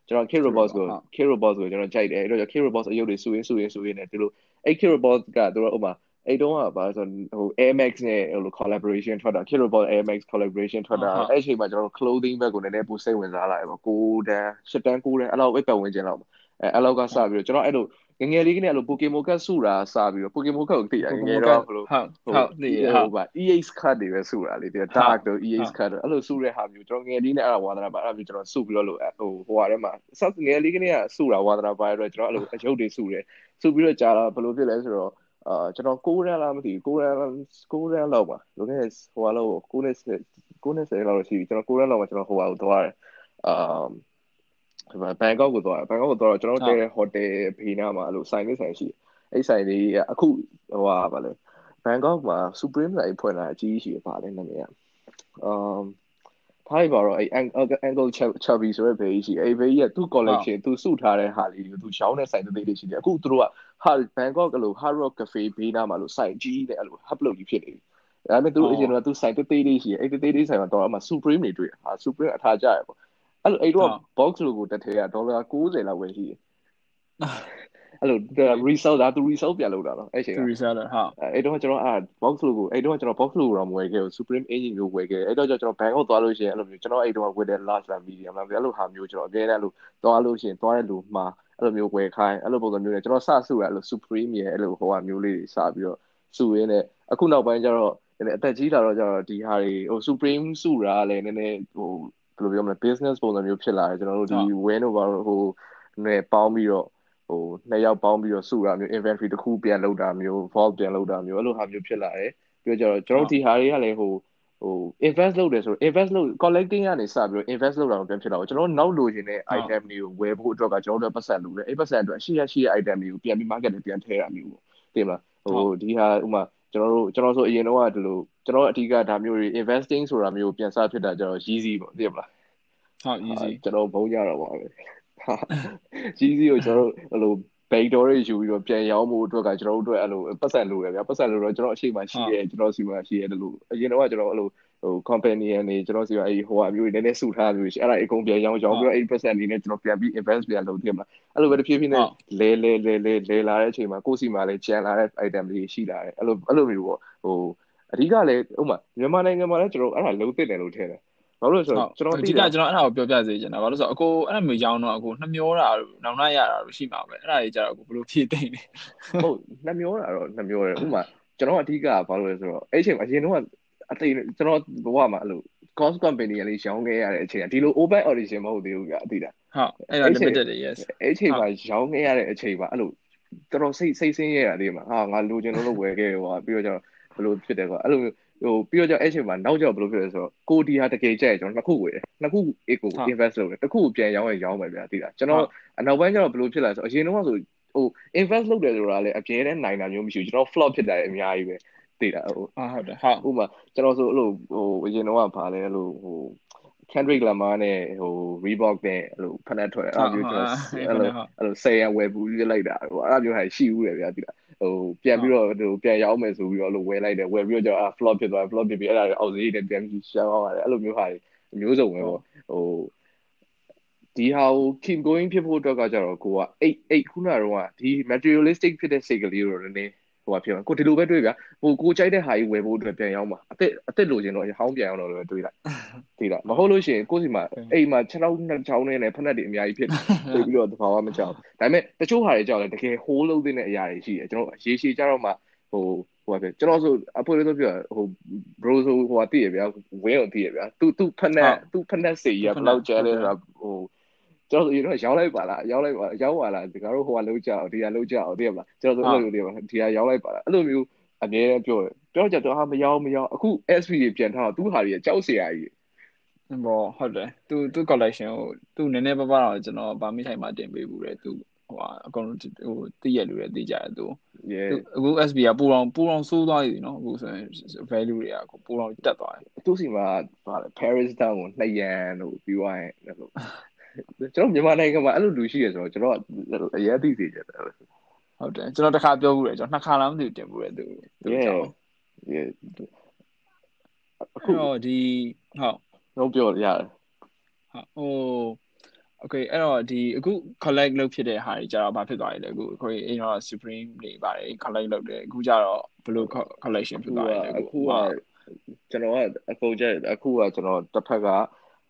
ကျွန်တော် K robots ကို K robots ကိုကျွန်တော်ကြိုက်တယ်အဲ့တော့ K robots အယုတ်တွေစုရင်းစုရင်းစုရင်းနဲ့ဒီလိုအဲ့ K robots ကသူတို့ဥမာအဲ့တုန်းကဘာဆိုဟို Air Max နဲ့ဟိုလို collaboration ထွက်တာ K robot Air Max collaboration ထွက်တာအဲ့အချိန်မှာကျွန်တော် clothing ဘက်ကိုနည်းနည်းပိုစိတ်ဝင်စားလာတယ်ပေါ့ကိုတန်းရှစ်တန်းကိုတန်းအဲ့လောက်ပဲပတ်ဝန်းကျင်လောက်အဲအဲ့လောက်ကစပြီးတော့ကျွန်တော်အဲ့လိုငငယ်လေးကနေအဲ့လို Pokemon card စုတာစပြီးတော့ Pokemon card ကိုသိရငငယ်တော့ဘယ်လိုဟုတ်ဟုတ်သိရဟုတ်ပါ E X card တွေပဲစုတာလေဒီ dark တို့ E X card တို့အဲ့လိုစုတဲ့ဟာမျိုးကျွန်တော်ငယ်လေးနဲ့အဲ့ဒါဝါသနာပါအဲ့လိုကျွန်တော်စုပြီးတော့လို့ဟိုဟိုဟာထဲမှာစငယ်လေးကနေကစုတာဝါသနာပါရတော့ကျွန်တော်အဲ့လိုအယုတ်တွေစုတယ်စုပြီးတော့ကြာတာဘယ်လိုဖြစ်လဲဆိုတော့အာကျွန်တော်ကိုးရန်လားမသိဘူးကိုးရန်ကိုးရန်လောက်ပါလူငယ်ဟိုဟာလောက်ကိုးနဲ့ကိုးနဲ့ဆယ်လောက်ရှိပြီကျွန်တော်ကိုးရန်လောက်မှာကျွန်တော်ဟိုဟာကိုသွားတယ်အာဒီမှာဘန်ကောက်ကိုသွားဘန်ကောက်ကိုသွားတော့ကျွန်တော်တဲဟိုတယ်ဖေးနာမှာအဲ့လိုဆိုင်လေးဆိုင်ရှိအဲ့ဆိုင်လေးအခုဟိုဟာပါလေဘန်ကောက်မှာ Supreme ဆိုင်ဖွင့်လာအကြီးရှိရပါလေနာမည်ကအမ်ထိုင်ပါတော့အဲ့ Angle Chubby ဆိုတဲ့ဘေးရှိအဲ့ဘေးကြီးကသူ့ collection သူစုထားတဲ့ဟာလေးကိုသူရောင်းတဲ့ဆိုင်သေးသေးလေးရှိတယ်အခုသူတို့ကဟာဘန်ကောက်ကလို့ Hard Rock Cafe ဘေးနားမှာလို့ဆိုင်ကြီးနဲ့အဲ့လို hub လုပ်ကြီးဖြစ်နေပြီဒါပေမဲ့သူတို့အရင်ကသူဆိုင်သေးသေးလေးရှိအဲ့သေးသေးလေးဆိုင်မှာတော့အမှ Supreme တွေတွေ့ဟာ Supreme အထားကြရပေါ့အဲ့လိုအဲ့တော့ box လို့ကိုတက်ထဲကဒေါ်လာ၉၀လောက်ပဲရှိတယ်အဲ့လို resell ဒါသူ resell ပြန်လုပ်တာတော့အဲ့ချိန်က resell ဟာအဲ့တော့ကျွန်တော်အဲ့ box လို့ကိုအဲ့တော့ကျွန်တော် box လို့တော့မဝယ်ခဲ့ဘူး Supreme engine ကိုဝယ်ခဲ့အဲ့တော့ကျွန်တော် Bangkok သွားလို့ရှိရင်အဲ့လိုမျိုးကျွန်တော်အဲ့တော့ဝယ်တဲ့ large လား medium လားအဲ့လိုဟာမျိုးကျွန်တော်အများနဲ့အဲ့လိုသွားလို့ရှိရင်သွားတဲ့လူမှာအဲ့လိုမျိုးဝယ်ခိုင်းအဲ့လိုပုံစံမျိုးနဲ့ကျွန်တော်စစုရအဲ့လို Supreme ရဲ့အဲ့လိုဟိုဟာမျိုးလေးတွေစပြီးတော့စုရင်းနဲ့အခုနောက်ပိုင်းကျတော့အသက်ကြီးလာတော့ကျတော့ဒီဟာတွေဟို Supreme စုတာလည်းနည်းနည်းဟိုဘယ်လိုပြောမလဲ business ပုံစံမျိုးဖြစ်လာတယ်ကျွန်တော်တို့ဒီ win over ဟိုနဲ့ပေါင်းပြီးတော့ဟိုနှစ်ယောက်ပေါင်းပြီးတော့စုတာမျိုး inventory တစ်ခုပြန်လုပ်တာမျိုး vault ပြန်လုပ်တာမျိုးအဲ့လိုဟာမျိုးဖြစ်လာတယ်ပြီးတော့ကျွန်တော်တို့ဒီဟာတွေကလည်းဟိုဟို invest လုပ်တယ်ဆိုတော့ invest လုပ် collecting ကနေစပြီးတော့ invest လုပ်တာမျိုးပြန်ဖြစ်လာတော့ကျွန်တော်နောက်လိုချင်တဲ့ item တွေကိုဝယ်ဖို့အတွက်ကကျွန်တော်တို့ပတ်စံလုပ်တယ်အဲ့ပတ်စံအတွက်ရှိရရှိရ item တွေကိုပြန်ပြီး market တွေပြန်ထည့်တာမျိုးပေါ့သိမလားဟိုဒီဟာဥမာကျွန်တော်တို့ကျွန်တော်ဆိုအရင်တော့ကဒီလိုကျွန်တော်အဓိကဒါမျိုးတွေ investing ဆိုတာမျိုးပြန်စဖြစ်တာကျတော့ easy ပေါ့သိမလားဟုတ် easy ကျွန်တော်ဘုံကြတော့ပါပဲ easy ကိုကျွန်တော်တို့ဟိုလို backdoor တွေယူပြီးတော့ပြန်ရောင်းဖို့အတွက်ကကျွန်တော်တို့အတွက်အဲ့လိုပတ်စံလိုရဗျာပတ်စံလိုတော့ကျွန်တော်အရှိမှရှိရဲကျွန်တော်စီမှာရှိရဲလို့အရင်တော့ကကျွန်တော်အဲ့လိုဟို company ကနေကျွန်တော်စီကအဲ့ဟိုအမျိုးတွေနည်းနည်းစုထားလို့ရှိအဲ့ဒါအကုန်ပြန်ရောင်းရောင်းပြီးတော့ eight percent လေးနဲ့ကျွန်တော်ပြန်ပြီး invest ပြန်လုပ်သိမလားအဲ့လိုပဲတစ်ဖြည်းဖြည်းနဲ့လဲလဲလဲလဲလဲလာတဲ့အချိန်မှာကိုယ့်စီမှာလည်းကျန်လာတဲ့ item တွေရှိလာတယ်အဲ့လိုအဲ့လိုမျိုးပေါ့ဟိုအဓိကလည်းဥမာမြန်မာနိုင်ငံမှာလည်းကျွန်တော်အဲ့ဒါလုံးသစ်တယ်လို့ထင်တယ်ဘာလို့လဲဆိုတော့ကျွန်တော်အဓိကကျွန်တော်အဲ့ဒါကိုပြောပြစေချင်တာဘာလို့ဆိုတော့အကိုအဲ့လိုမျိုးရောင်းတော့အကိုနှမျောတာနောင်နှရတာလို့ရှိမှာပဲအဲ့ဒါကြီးကြတော့အကိုဘယ်လိုဖြည့်သိမ့်လဲဟုတ်နှမျောတာတော့နှမျောတယ်ဥမာကျွန်တော်အဓိကဘာလို့လဲဆိုတော့အဲ့ချိန်အရင်တော့အတိတ်ကျွန်တော်ဘဝမှာအဲ့လို cost company ကလေးရောင်းခဲ့ရတဲ့အချိန်ကဒီလို open audition မဟုတ်သေးဘူးကြာအတိတ်တာဟုတ်အဲ့ဒါ limited တွေ yes အဲ့ချိန်မှာရောင်းခဲ့ရတဲ့အချိန်မှာအဲ့လိုတော်တော်စိတ်စိတ်ဆင်းရဲတာလေးမှာဟာငါလိုချင်လို့ဝယ်ခဲ့ဟိုပြီးတော့ကျတော့ဘယ်လိုဖြစ်တယ်ကွာအဲ့လိုမျိုးဟိုပြီးတော့ကျအဲ့ချိန်မှာနောက်ကျဘယ်လိုဖြစ်လဲဆိုတော့ကိုဒီဟာတကယ်ကြိုက်ကျွန်တော်နှစ်ခုဝယ်တယ်နှစ်ခု eco invest လုပ်တယ်တစ်ခုပြန်ရောင်းရင်ရောင်းမယ်ဗျာသိလားကျွန်တော်အနောက်ပိုင်းကျတော့ဘယ်လိုဖြစ်လဲဆိုအရင်တော့ဆိုဟို invest လုပ်တယ်ဆိုတာလည်းအပြည့်နဲ့နိုင်တာမျိုးမရှိဘူးကျွန်တော် flop ဖြစ်တာလည်းအများကြီးပဲသိလားဟိုဟုတ်တယ်ဟုတ်ဥပမာကျွန်တော်ဆိုအဲ့လိုဟိုအရင်တော့ကဘာလဲအဲ့လိုဟို Kendrick Lamar နဲ့ဟို Reebok နဲ့အဲ့လိုဖက်နဲ့ထွက်အဲ့လိုမျိုးကျွန်တော်အဲ့လိုအဲ့လိုဆယ်ရန်ဝယ်ပူးလိုက်တာဟိုအဲ့လိုမျိုးဟာရှိဦးတယ်ဗျာသိလားဟိုပြန်ပြီးတော့ဟိုပြန်ရောင်းမယ်ဆိုပြီးတော့အဲ့လိုဝယ်လိုက်တယ်ဝယ်ပြီးတော့ကျတော့ flop ဖြစ်သွား flop ဖြစ်ပြီးအဲ့ဒါအောက်ဈေးနဲ့ပြန်ပြီးရှောင်းသွားတယ်အဲ့လိုမျိုးဟာမျိုးစုံပဲပေါ့ဟိုဒီဟာကို keep going ဖြစ်ဖို့အတွက်ကကျတော့ကိုကeight eightခုနကတော့ဒီ materialistic ဖြစ်တဲ့စိတ်ကလေးတော့နည်းဟိုပါဖြစ်မှာကိုဒီလိုပဲတွေးဗျာဟိုကိုကြိုက်တဲ့ဟာကြီးဝယ်ဖို့အတွက်ပြန်ရောက်မှာအသက်အသက်လိုချင်တော့ဟောင်းပြန်အောင်တော့လည်းတွေးလိုက်သိလားမဟုတ်လို့ရှိရင်ကိုယ်စီမှာအိမ်မှာခြေထောက်နှစ်ချောင်းနဲ့ဖက်နှက်တွေအများကြီးဖြစ်နေပြီးတော့သဘာဝမကြောက်ဒါပေမဲ့တချို့ဟာတွေကြောက်တယ်တကယ် hold လုပ်တဲ့အရာတွေရှိတယ်ကျွန်တော်ရေရှည်ကြတော့မှဟိုဟိုပါဖြစ်ကျွန်တော်ဆိုအဖွေးလို့ပြောဟို bro ဆိုဟိုဟာသိရဗျာဝင်းအောင်သိရဗျာသူသူဖက်နှက်သူဖက်နှက်စေကြီးကဘယ်လောက်ကျဲလဲဆိုတာဟိုကျွန်တော်တို့ရောင်းလိုက်ပါလားရောင်းလိုက်ပါရောင်းပါလားဒီကတော့ဟိုကလုံးကြအောင်ဒီကလုံးကြအောင်သိရမလားကျွန်တော်တို့အဲ့လိုမျိုးသိရမလားဒီကရောင်းလိုက်ပါလားအဲ့လိုမျိုးအမြဲတမ်းပြောတယ်ပြောကြတော့ဟာမရောင်းမရောင်းအခု S P တွေပြန်ထားတော့သူ့ဟာတွေကြောက်စရာကြီးဘောဟုတ်တယ်သူသူ collection ကိုသူနည်းနည်းပါးပါးတော့ကျွန်တော်ဗာမိထိုင်မှာတင်ပေးဘူးတယ်သူဟိုအကုန်လုံးဟိုသိရလူတွေသိကြတယ်သူအခု S P ကပူအောင်ပူအောင်စိုးသွားပြီနော်အခုဆိုရင် value တွေကပူအောင်တက်သွားတယ်သူစီမှာဗာလဲ Paris Down ကိုနှစ်ရန်လို့ပြီးသွားရင်အဲ့လိုကျွန်တော်မြန်မာနိုင်ငံမှာအဲ့လိုလူရှိရဆိုတော့ကျွန်တော်အရေးသိသေးတယ်ဟုတ်တယ်ကျွန်တော်တစ်ခါပြောဘူးလေကျွန်တော်နှစ်ခါလားမသိဘူးတင်ဘူးလေသူသူကြောင့်အခုတော့ဒီဟုတ်တော့ပြောရတယ်ဟုတ်ဟို okay အဲ့တော့ဒီအခု collect လုပ်ဖြစ်တဲ့ဟာတွေကြတော့ဘာဖြစ်သွားလဲအခုကိုအရင်တော့ Supreme တွေပါတယ် collect လုပ်တယ်အခုကြတော့ဘယ်လို collection ဖြစ်သွားလဲအခုအခုကကျွန်တော်ကအကုန်ကြိုက်အခုကကျွန်တော်တစ်ဖက်ကအာ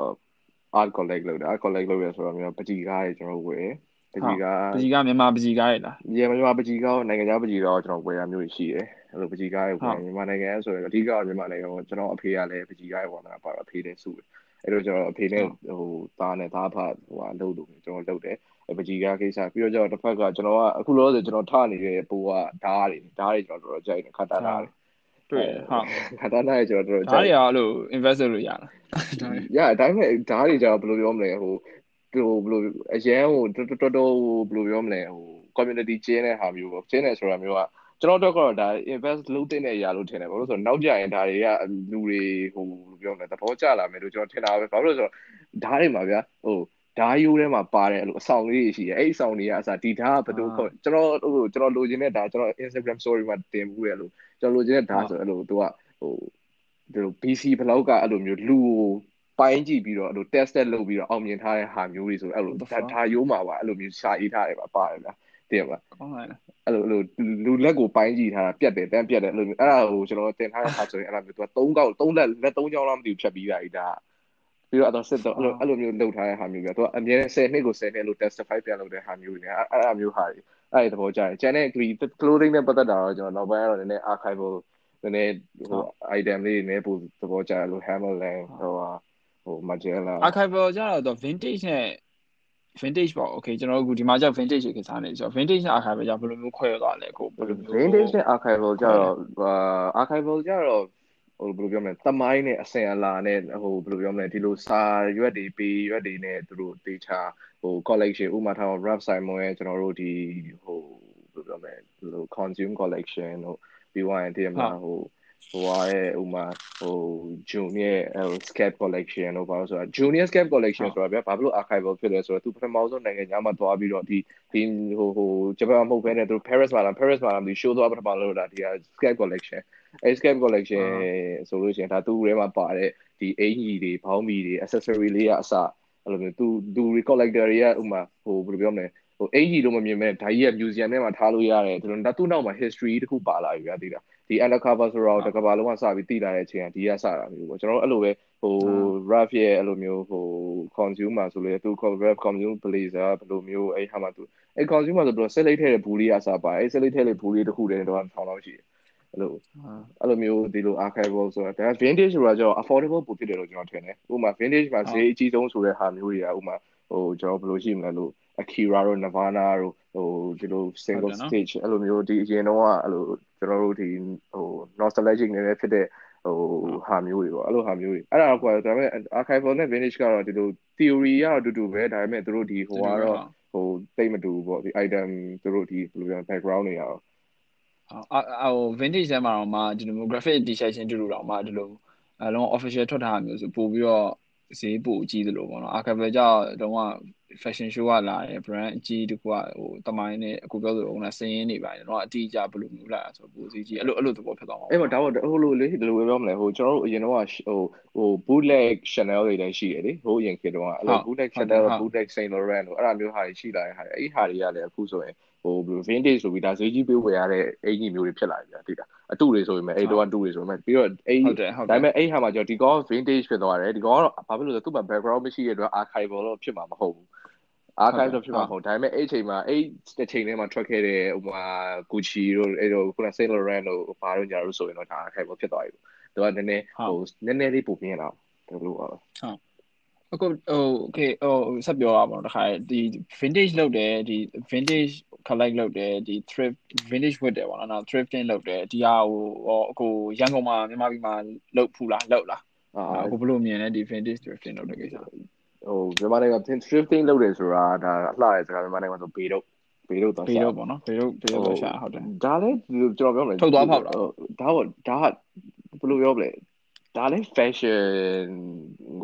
art collect လုပ်တယ် art collect လုပ်ရဆိုတော့မျိုးပကြီကားတွေကျွန်တော်ဝယ်ပကြီကားပကြီကားမြန်မာပကြီကားတွေလားမြန်မာပကြီကားနိုင်ငံခြားပကြီကားကိုကျွန်တော်ဝယ်ရမျိုးရှိတယ်အဲ့လိုပကြီကားတွေဝယ်မြန်မာနိုင်ငံဆိုရင်အဓိကမြန်မာနိုင်ငံကိုကျွန်တော်အဖေကလည်းပကြီကားတွေဝယ်တာပါတော့အဖေလည်းစုတယ်အဲ့တော့ကျွန်တော်အဖေနဲ့ဟိုသားနဲ့သားဖဟိုဟာလုပ်လို့ကျွန်တော်လုပ်တယ်ပကြီကားကိစ္စပြီးတော့ကျွန်တော်တစ်ဖက်ကကျွန်တော်ကအခုလောဆယ်ကျွန်တော်ထနေတဲ့ပိုကဓာတ်တွေဓာတ်တွေကျွန်တော်တော်တော်ကြိုက်တယ်ခတ်တာဓာတ်တွေတွေ့ဟာခတ်တာဓာတ်တွေကျွန်တော်တော်တော်ကြိုက်တယ်ဓာတ်တွေအဲ့လို invest လုပ်လို့ရလားရအတိုင်းမဲ့ဓာတ်တွေကျတော့ဘယ်လိုပြောမလဲဟိုဟိုဘယ်လိုအရန်ဟိုတော်တော်ဘယ်လိုပြောမလဲဟို community ကျင်းတဲ့ဟာမျိုးပေါ့ကျင်းတယ်ဆိုတာမျိုးကကျွန်တော်တို့ကတော့ဒါ invest လုပ်တဲ့အရာလို့ထင်တယ်ဘာလို့ဆိုတော့နောက်ကြရင်ဒါတွေကလူတွေဟိုဘယ်လိုပြောမလဲသဘောကျလာမယ်လို့ကျွန်တော်ထင်တာပဲဘာလို့လဲဆိုတော့ဓာတ်တွေမှာဗျာဟိုဓာတ်ရိုးထဲမှာပါတယ်အဲ့လိုအဆောင်လေးတွေရှိတယ်အဲ့အဆောင်တွေကအစားဒီဓာတ်ကဘယ်လိုခေါ်ကျွန်တော်ဟိုကျွန်တော်လိုချင်တဲ့ဓာတ်ကျွန်တော် Instagram story မှာတင်မှုရဲ့လို့ကျွန်တော်လိုချင်တဲ့ဓာတ်ဆိုအဲ့လိုသူကဟိုဒီလို B C ဘလောက်ကအဲ့လိုမျိုးလူကိုပိုင်းကြည့်ပြီးတော့အဲ့လို tested လုပ်ပြီးတော့အောင်မြင်ထားတဲ့ဟာမျိုးတွေဆိုအဲ့လိုဒါရိုးမှာပါအဲ့လိုမျိုးရှာအေးထားတယ်ပါပါတယ်ဗျာတင်ပါကောင်းလိုက်လားအဲ့လိုအဲ့လိုလူလက်ကိုပိုင်းကြည့်ထားတာပြတ်တယ်တန်းပြတ်တယ်အဲ့လိုမျိုးအဲ့ဒါကိုကျွန်တော်တင်ထားတဲ့ဟာဆိုရင်အဲ့လိုမျိုးသူကသုံးကောက်သုံးလက်လက်သုံးချောင်းလောက်မသိဘူးဖြတ်ပြီးတာဒါပြီးတော့အတော့စစ်တော့အဲ့လိုအဲ့လိုမျိုးလုပ်ထားတဲ့ဟာမျိုးပြသူကအမြဲဆယ်နှစ်ကိုဆယ်နှစ်လို့ testify ပြန်လုပ်တဲ့ဟာမျိုးတွေအဲ့အဲ့မျိုးဟာတွေအဲ့ဒီသဘောကျတယ်ကျန်တဲ့ clothing နဲ့ပတ်သက်တာတော့ကျွန်တော်နောက်ပိုင်းကတော့နည်းနည်း archival နည်းနည်းဟို item လေးတွေနည်းပို့သဘောကျတယ်လို့ Hammerland ဟိုဟာဟို Magella archival ကျတော့ vintage နဲ့ vintage ပေါ့ okay ကျွန်တော်တို့အခုဒီမှာကျ vintage ကိုစားနေဆိုတော့ vintage နဲ့ archival ကျဘယ်လိုမျိုးခွဲရသွားလဲကိုဘယ်လိုမျိုး vintage နဲ့ archival ကျတော့ archival ကျတော့ဟိုဘယ်လိုပြောမလဲသမိုင်းနဲ့အစင်အလာနဲ့ဟိုဘယ်လိုပြောမလဲဒီလိုစာရွက်တွေပေးရွက်တွေနဲ့သူတို့တေချာဟို collection ဥမာထား Ralph Simon ရဲ့ကျွန်တော်တို့ဒီဟိုဘယ်လိုပြောမလဲဒီလို consume collection ဟိုပြီးသွားရင်တည်းမှာဟိုဟိုဟာရဲ့ဥမာဟို junior ဟို scape collection လို့ပါလို့ဆိုတာ junior scape collection ဆိုတာဗျာဘာဖြစ်လို့ archival ဖြစ်လဲဆိုတော့သူပထမဆုံးနိုင်ငံခြားမှာသွားပြီးတော့ဒီဒီဟိုဟိုဂျပန်မဟုတ်ဘဲနဲ့သူ Paris မှာလာ Paris မှာလာဒီ show သွားပထမလို့လာဒီ scape collection scape collection ဆိုလို့ရှိရင်ဒါသူ့ထဲမှာပါတဲ့ဒီအင်ကြီးတွေဘောင်းမီတွေ accessory လေးကအစအဲ့လိုမျိုးသူသူ collector တွေကဥမာဟိုဘယ်လိုပြောမလဲဟိုအင်ကြီးလို့မမြင်မဲ့ဒါကြီးက museum ထဲမှာထားလို့ရတယ်သူတို့ဒါသူ့နောက်မှာ history တခုပါလာပြီဗျာသိလားဒီ undercover ဆိုတော့တကဘာလုံးကစပြီးသိလာတဲ့အချိန်ကဒီကစတာမျိုးပေါ့ကျွန်တော်တို့အဲ့လိုပဲဟို Ralph ရဲ့အဲ့လိုမျိုးဟို consumer ဆိုလေသူ Ralph consumer blazer ဘယ်လိုမျိုးအဲ့ဟာမှာသူအဲ့ consumer ဆိုတော့ select ထဲတဲ့ဘူးလေးအစပါအဲ့ select ထဲတဲ့ဘူးလေးတခုတည်းတော့ထောင်လောက်ရှိတယ်အဲ့လိုအဲ့လိုမျိုးဒီလို archival ဆိုတာဒါ vintage ဆိုတာကျတော့ affordable ပို့ဖြစ်တယ်လို့ကျွန်တော်ထင်တယ်ဥပမာ vintage မှာဈေးအကြီးဆုံးဆိုတဲ့ဟာမျိုးတွေကဥပမာဟိုကျွန်တော်ဘယ်လိုရှိမလဲလို့ Akira တို့ Nirvana တို့ဟိုဒီလို single stage အဲ့လိုမျိုးဒီအရင်တော့အဲ့လိုကျွန်တော်တို့ဒီဟို nostalgic နေနေဖြစ်တဲ့ဟိုဟာမျိုးတွေပေါ့အဲ့လိုဟာမျိုးတွေအဲ့ဒါကွာဒါပေမဲ့ archival နဲ့ vintage ကတော့ဒီလို theory ကတော့အတူတူပဲဒါပေမဲ့သူတို့ဒီဟိုကတော့ဟိုသိမတူဘူးပေါ့ဒီ item သူတို့ဒီဘယ်လိုပြော background တွေရောအာဟို vintage ထဲမှာတော့မှဒီလိုမျိုး graphic design တူတူတော့မှဒီလိုအလုံး official ထွက်ထားတာမျိုးဆိုပို့ပြီးတော့ဈေးပိုကြီးသလိုပေါ့နော် archival ကြောင့်တော့ fashion show ကလာတယ် brand အကြီးတကူကဟိုတမိုင်းနဲ့အခုပြောသလိုဟိုလားစင်းရင်းနေပါတယ်တော့အတိအကျဘယ်လိုမျိုးလာဆိုပိုဈေးကြီးအဲ့လိုအဲ့လိုသဘောဖြစ်သွားမှာအဲ့တော့ဒါတော့ဟိုလိုလေဒီလိုပြောမလဲဟိုကျွန်တော်တို့အရင်တော့ဟိုဟို bootleg Chanel တွေလည်းရှိတယ်လေဟိုအရင်ခေတ်တော့အဲ့လို bootleg Chanel bootleg Saint Laurent တို့အဲ့လိုမျိုးဟာတွေရှိလာတဲ့ဟာတွေအဲ့ဒီဟာတွေကလည်းအခုဆိုရင်ဟို vintage ဆိုပြီးဒါဈေးကြီးပေးဝယ်ရတဲ့အင်ကြီးမျိုးတွေဖြစ်လာပြီဗျာတိတာအတူတွေဆိုရင်အဲ့တော့အတူတွေဆိုရင်ပြီးတော့အဲ့ဒါပေမဲ့အဲ့ဟာမှာကျတော့ဒီကောင် vintage ဖြစ်သွားတယ်ဒီကောင်ကတော့ဘာဖြစ်လို့လဲသူ့မှာ background မရှိတဲ့အတွက် archival လို့ဖြစ်မှာမဟုတ်ဘူး archive တော့ဖြစ်မှာမဟုတ်ဒါပေမဲ့အဲ့အချိန်မှာအဲ့တစ်ချိန်ထဲမှာထွက်ခဲ့တဲ့ဟိုမှာ Gucci တို့အဲ့လိုခုန Saint Laurent တို့ဘာတို့ညာတို့ဆိုရင်တော့ဒါ archive ဖြစ်သွားပြီသူကနည်းနည်းဟိုနည်းနည်းလေးပုံပြင်းလာတယ်လို့ပါပဲဟုတ်အခုဟို okay ဟိုဆက်ပြောရအောင်တခါဒီ vintage လုပ်တယ်ဒီ vintage collect လုပ်တယ်ဒီ thrift vintage ဝတ်တယ်ပေါ့နော် thrifting လုပ်တယ်ဒီဟာဟိုအခုရန်ကုန်မှာမြန်မာပြည်မှာလုပ်ဖူးလားလုပ်လားအခုဘယ်လိုမြင်လဲဒီ vintage thrifting လုပ်တဲ့ကိစ္စဟိုမြန်မာနိုင်ငံ thrifting လုပ်တယ်ဆိုတာဒါအလှရဲ့စကားမြန်မာနိုင်ငံမှာဆိုဘေးတော့ဘေးတော့ဘေးတော့ပေါ့နော်ဘေးတော့ဘေးတော့ရှာဟုတ်တယ်ဒါလည်းကျွန်တော်ပြောမလဲထုတ်သွားဖောက်တာဒါပေါ့ဒါဘယ်လိုပြောမလဲဒါလည်း fashion ကို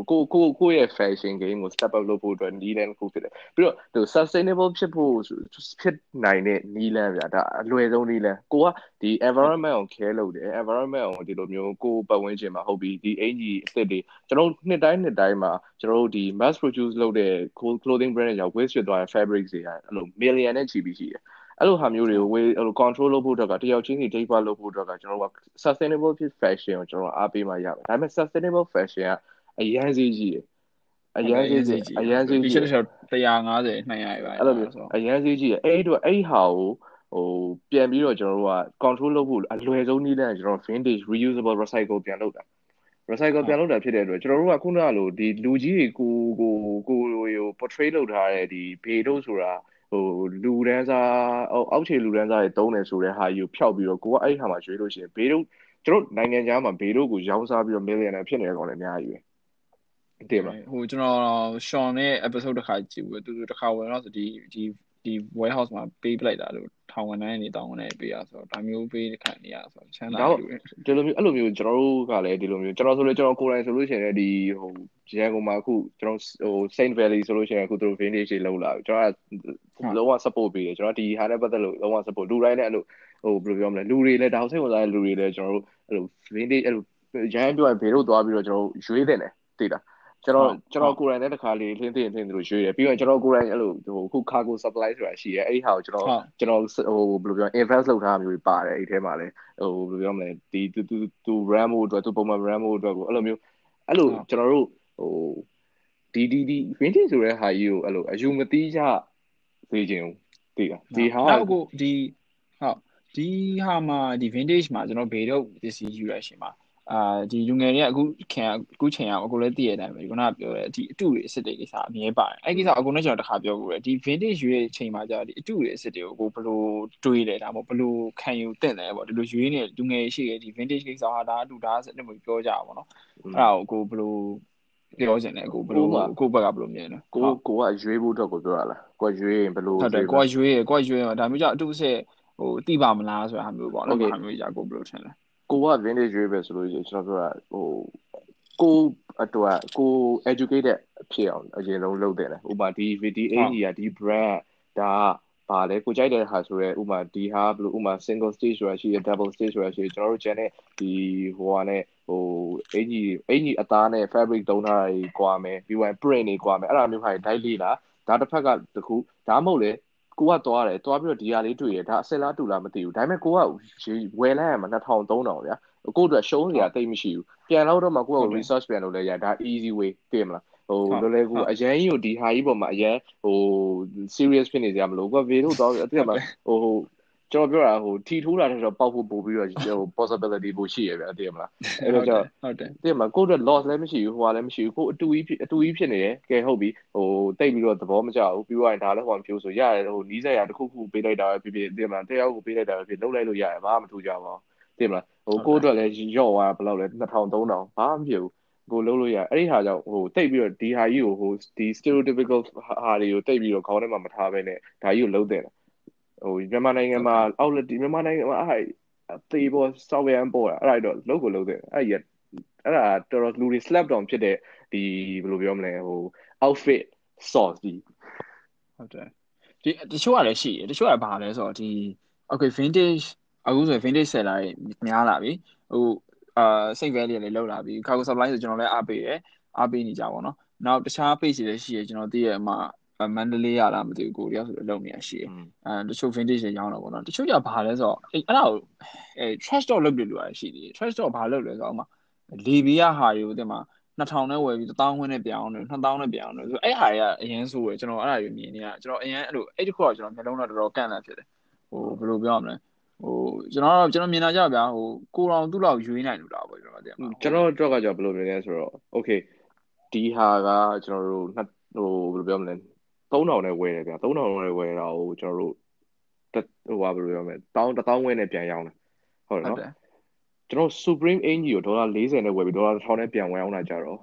ကိုကိုကိုရဲ့ fashion game ကို step up လုပ်ဖို့အတွက်နီးလန်းတစ်ခုဖြစ်တယ်ပြီးတော့သူ sustainable ဖြစ်ဖို့ဖြစ်နိုင်တဲ့နီးလန်းဗျာဒါအလွယ်ဆုံးနီးလန်းကိုကဒီ environment ကို care လုပ်တယ် environment ကိုဒီလိုမျိုးကိုပတ်ဝန်းကျင်မှာဟုတ်ပြီဒီအင်ကြီးအစ်စ်တွေကျွန်တော်နှစ်တိုင်းနှစ်တိုင်းမှာကျွန်တော်တို့ဒီ mass produce လုပ်တဲ့ clothing brand တွေကြောင့် waste ဖြစ်သွားတဲ့ fabrics တွေကအဲ့လို million နဲ့ချီပြီးရှိတယ်အဲ့လိုဟာမျိုးတွေကိုဝေးအဲ့လို control လုပ်ဖို့အတွက်ကတယောက်ချင်းစီ data လုပ်ဖို့အတွက်ကကျွန်တော်တို့က sustainable fashion ကိုကျွန်တော်အားပေးမှရမယ်ဒါပေမဲ့ sustainable fashion ကအရန်ဈေးကြီးတယ်အရန်ဈေးကြီးအရန်ဈေးကြီးဒီချက်တော့one fifty two hundredပဲအဲ့လိုမျိုးအရန်ဈေးကြီးတယ်အဲ့ဒီတော့အဲ့ဒီဟာကိုဟိုပြန်ပြီးတော့ကျွန်တော်တို့က control လုပ်ဖို့အလွယ်ဆုံးနည်းလမ်းကျွန်တော် vintage reusable recycle ပြန်လုပ်တာ recycle ပြန်လုပ်တာဖြစ်တဲ့အတွက်ကျွန်တော်တို့ကခုနကလိုဒီလူကြီးတွေကိုကိုကိုဟို portray လုပ်ထားတဲ့ဒီဘေတို့ဆိုတာဟိုလူတန်းစားအောက်ခြေလူတန်းစားတွေတုံးတယ်ဆိုတဲ့ဟာကြီးကိုဖျောက်ပြီးတော့ကိုကအဲ့ဒီဟာမှာရွေးလို့ရှိရင်ဘေတို့ကျွန်တော်နိုင်ငံခြားမှာဘေတို့ကိုရောင်းစားပြီးတော့ millionaire ဖြစ်နေတဲ့ကောင်တွေအများကြီးပဲတင်ပါဟိုကျွန်တော် Sean ရဲ့ episode တစ်ခါကြည့်ဘူးသူသူတစ်ခါဝင်တော့ဆိုဒီဒီဒီ warehouse မှာပေးပလိုက်တာလို့ထောင်ဝန်ထမ်းနေတောင်းနေပေးရဆိုတော့ဒါမျိုးပေးခံနေရဆိုတော့ချမ်းသာလို့ဒီလိုမျိုးအဲ့လိုမျိုးကျွန်တော်တို့ကလည်းဒီလိုမျိုးကျွန်တော်ဆိုလို့ကျွန်တော်ကိုယ်တိုင်ဆိုလို့ရှိရင်ဒီဟိုရန်ကုန်မှာအခုကျွန်တော်ဟို Saint Valley ဆိုလို့ရှိရင်အခုသူတို့ vintage တွေလောက်လာပြီကျွန်တော်လုံးဝ support ပေးတယ်ကျွန်တော်ဒီဟာနဲ့ပတ်သက်လို့လုံးဝ support လူတိုင်းနဲ့အဲ့လိုဟိုဘယ်လိုပြောမလဲလူတွေလည်းဒါစိတ်ဝင်စားတဲ့လူတွေလည်းကျွန်တော်တို့အဲ့လို vintage အဲ့လိုရန်ပြောရင်ဘေတို့သွားပြီးတော့ကျွန်တော်ရွေးတင်တယ်သိလားကျွန်တော်ကျွန်တော်ကိုယ်တိုင်လည်းတစ်ခါလေးလှင်းသိရင်လှင်းသလိုရွှေ့တယ်ပြီးတော့ကျွန်တော်ကိုယ်တိုင်အဲ့လိုဟိုခု cargo supply ဆိုတာရှိရဲအဲ့ဒီဟာကိုကျွန်တော်ကျွန်တော်ဟိုဘယ်လိုပြော invest လုပ်ထားမျိုးပါတယ်အဲ့ဒီထဲမှာလည်းဟိုဘယ်လိုပြောမလဲဒီသူသူသူ ram ဖို့အတွက်သူပုံမှန် ram ဖို့အတွက်ကိုအဲ့လိုမျိုးအဲ့လိုကျွန်တော်တို့ဟိုဒီဒီဒီ vintage ဆိုတဲ့ဟာကြီးကိုအဲ့လိုအယူမသိကြသေးခြင်းသိလားဒီဟာကိုဒီဟုတ်ဒီဟာမှာဒီ vintage မှာကျွန်တော်ဘေတော့ပစ္စည်းယူရရှင်မှာအာဒီလူငယ်တွေကအခုခင်အခုချိန်အောင်အခုလည်းသိရတဲ့အတိုင်းပဲခုနကပြောတဲ့ဒီအတုတွေအစ်စ်တွေကိစ္စအမြဲပါတယ်အဲ့ကိစ္စအခုလည်းကျွန်တော်တစ်ခါပြော过တယ်ဒီ vintage ရွေးချိန်မှာကြာဒီအတုတွေအစ်စ်တွေကိုကိုဘယ်လိုတွေးလဲဒါမှမဟုတ်ဘယ်လိုခံယူတင်လဲပေါ့ဒီလိုရွေးနေလူငယ်ရှိရဲ့ဒီ vintage ကိစ္စဟာဒါအတုဒါအဲ့လိုမျိုးပြောကြတာပေါ့နော်အဲ့ဒါကိုကိုဘယ်လိုပြောချင်တယ်ကိုဘယ်လိုကိုဘက်ကဘယ်လိုမြင်လဲကိုကိုကရွေးဖို့အတွက်ကိုပြောရလားကိုရွေးရင်ဘယ်လိုဟုတ်တယ်ကိုရွေးရကိုရွေးရဒါမျိုးကြောင့်အတုအစ်စ်ဟိုတိပါမလားဆိုတာဟာမျိုးပေါ့နော်ဟာမျိုးကြာကိုဘယ်လိုထင်လဲကိုက vintage ရွေးပဲဆိုလို့ကျွန်တော်ပြောတာဟိုကိုအတွက်ကို educated ဖြစ်အောင်အရင်ဆုံးလုပ်တယ်လေဥပမာဒီ ဒီအင်ဂျီကဒီ brand ဒါပါလေကိုကြိုက်တဲ့ဟာဆိုရဲဥပမာဒီဟာဘယ်လိုဥပမာ single stage ဆိုတာရှိရ double stage ဆိုတာရှိကျွန်တော်တို့ကျန်တဲ့ဒီဟိုဟာနဲ့ဟိုအင်ဂျီအင်ဂျီအသားနဲ့ fabric တုံးထားတွေကွာမယ်ပြီးရင် print တွေကွာမယ်အဲ့ဒါမျိုးဟာတွေ dye လေးလားဒါတစ်ဖက်ကတခုဒါမှမဟုတ်လေကိုကသွားတယ်သွားပြီးတော့ဒီဟာလေးတွေ့ရဒါအစစ်လားတူလားမသိဘူးဒါပေမဲ့ကိုကဝယ်လိုက်ရမှာtwo thousand three thousandဗျာကိုအတွက်ရှုံးစရာတိတ်မရှိဘူးပြန်လို့တော့မှကိုက research ပြန်လုပ်လဲရဒါ easy way သိမလားဟိုလောလောကူအရန်ကြီးကိုဒီဟာကြီးပေါ်မှာအရန်ဟို serious ဖြစ်နေကြမလို့ကိုက video တော့သိရမှာဟိုကျွန်တော်ပြောတာဟိုထီထိုးတာတဲ့တော့ပေါက်ဖို့ပို့ပြီးတော့ဟို possibility ပိုရှိရဗျာသိရမလားအဲ့တော့ကျဟုတ်တယ်သိရမှာကိုအတွက် loss လည်းမရှိဘူးဟိုဟာလည်းမရှိဘူးကိုအတူကြီးအတူကြီးဖြစ်နေတယ်ကဲဟုတ်ပြီဟိုတိတ်ပြီးတော့သဘောမကျဘူးပြီးတော့ဒါလည်းဟိုမပြောဆိုရတယ်ဟိုနီးစက်ရတစ်ခုခုပေးလိုက်တာပဲဖြစ်ဖြစ်သိရမလားတရားကိုပေးလိုက်တာပဲဖြစ်လုံးလိုက်လို့ရတယ်ဘာမှမထူကြပါဘူးသိမလားဟိုကိုအတွက်လည်းရော့သွားဘယ်လောက်လဲtwo thousand three thousandဘာမှမဖြစ်ဘူးကိုလုံးလို့ရအဲ့ဒီဟာကြောင့်ဟိုတိတ်ပြီးတော့ဒီဟာကြီးကိုဟိုဒီ stereotypical ဟာတွေကိုတိတ်ပြီးတော့ခေါင်းထဲမှာမထားဘဲနဲ့ဒါကြီးကိုလုံးတယ်ဟိုမြန်မာနိုင်ငံမှာ outlet ဒီမြန်မာနိုင်ငံမှာအဲ့တေးပေါ် software ပေါ်တာအဲ့ဒါတော့လုံးကိုလုံးတယ်အဲ့ရအဲ့ဒါတော်တော်လူတွေ slap down ဖြစ်တဲ့ဒီဘယ်လိုပြောမလဲဟို outfit source ဒီဟုတ်တယ်ဒီတချို့ကလည်းရှိတယ်တချို့ကဘာလဲဆိုတော့ဒီ okay vintage အခုဆိုရင် vintage seller တွေများလာပြီဟိုအာစိတ် value လည်းလောက်လာပြီ cargo supply ဆိုကျွန်တော်လည်းအားပေးတယ်အားပေးနေကြပါတော့နောက်တခြား page တွေလည်းရှိရကျွန်တော်သိရမှာမန္တလေးရလားမသိဘူးကိုတယောက်ဆိုတော့လုံနေရရှိတယ်အဲတချို့ vintage တွေရောင်းတော့ပေါ့နော်တချို့ကြဘာလဲဆိုတော့အဲ့အဲ့ဒါကိုအဲ trash talk လုပ်တယ်လို့ရတယ်ရှိသေးတယ် trash talk ဘာလုပ်လဲဆိုတော့ဥမာလေဘီယာဟာတွေကိုတင်မှာtwo thousandနဲ့ဝယ်ပြီးone thousandခွန်းနဲ့ပြောင်းတယ်two thousandနဲ့ပြောင်းတယ်ဆိုအဲ့ဟာတွေကအရင်ဆိုရကျွန်တော်အဲ့ဒါတွေမြင်နေရကျွန်တော်အရင်အဲ့လိုအဲ့ဒီခုကကျွန်တော်မျိုးလုံးတော့တော်တော်ကန့်လန့်ဖြစ်တယ်ဟိုဘယ်လိုပြောရမလဲဟိုကျွန်တော်ကျွန်တော်မြင်လာကြဗျာဟိုကိုတော်သူ့လောက်ရွေးနိုင်လို့လားပေါ့ကျွန်တော်တင်မှာကျွန်တော်တော့ကကြောင့်ဘယ်လိုမြင်လဲဆိုတော့ okay ဒီဟာကကျွန်တော်တို့ဟိုဘယ်လိုပြောမလဲthree thousandနဲ့ဝယ်တယ်ဗျာthree thousandနဲ့ဝယ်တာကိုကျွန်တော်တို့ဟိုဟာဘယ်လိုပြောမလဲone thousand one thousandဝယ်နဲ့ပြန်ရောင်းတယ်ဟုတ်တယ်နော်ကျွန်တော် Supreme အင်ဂျီကိုဒေါ်လာfortyနဲ့ဝယ်ပြီးဒေါ်လာone thousandနဲ့ပြန်ဝယ်အောင်လာကြတော့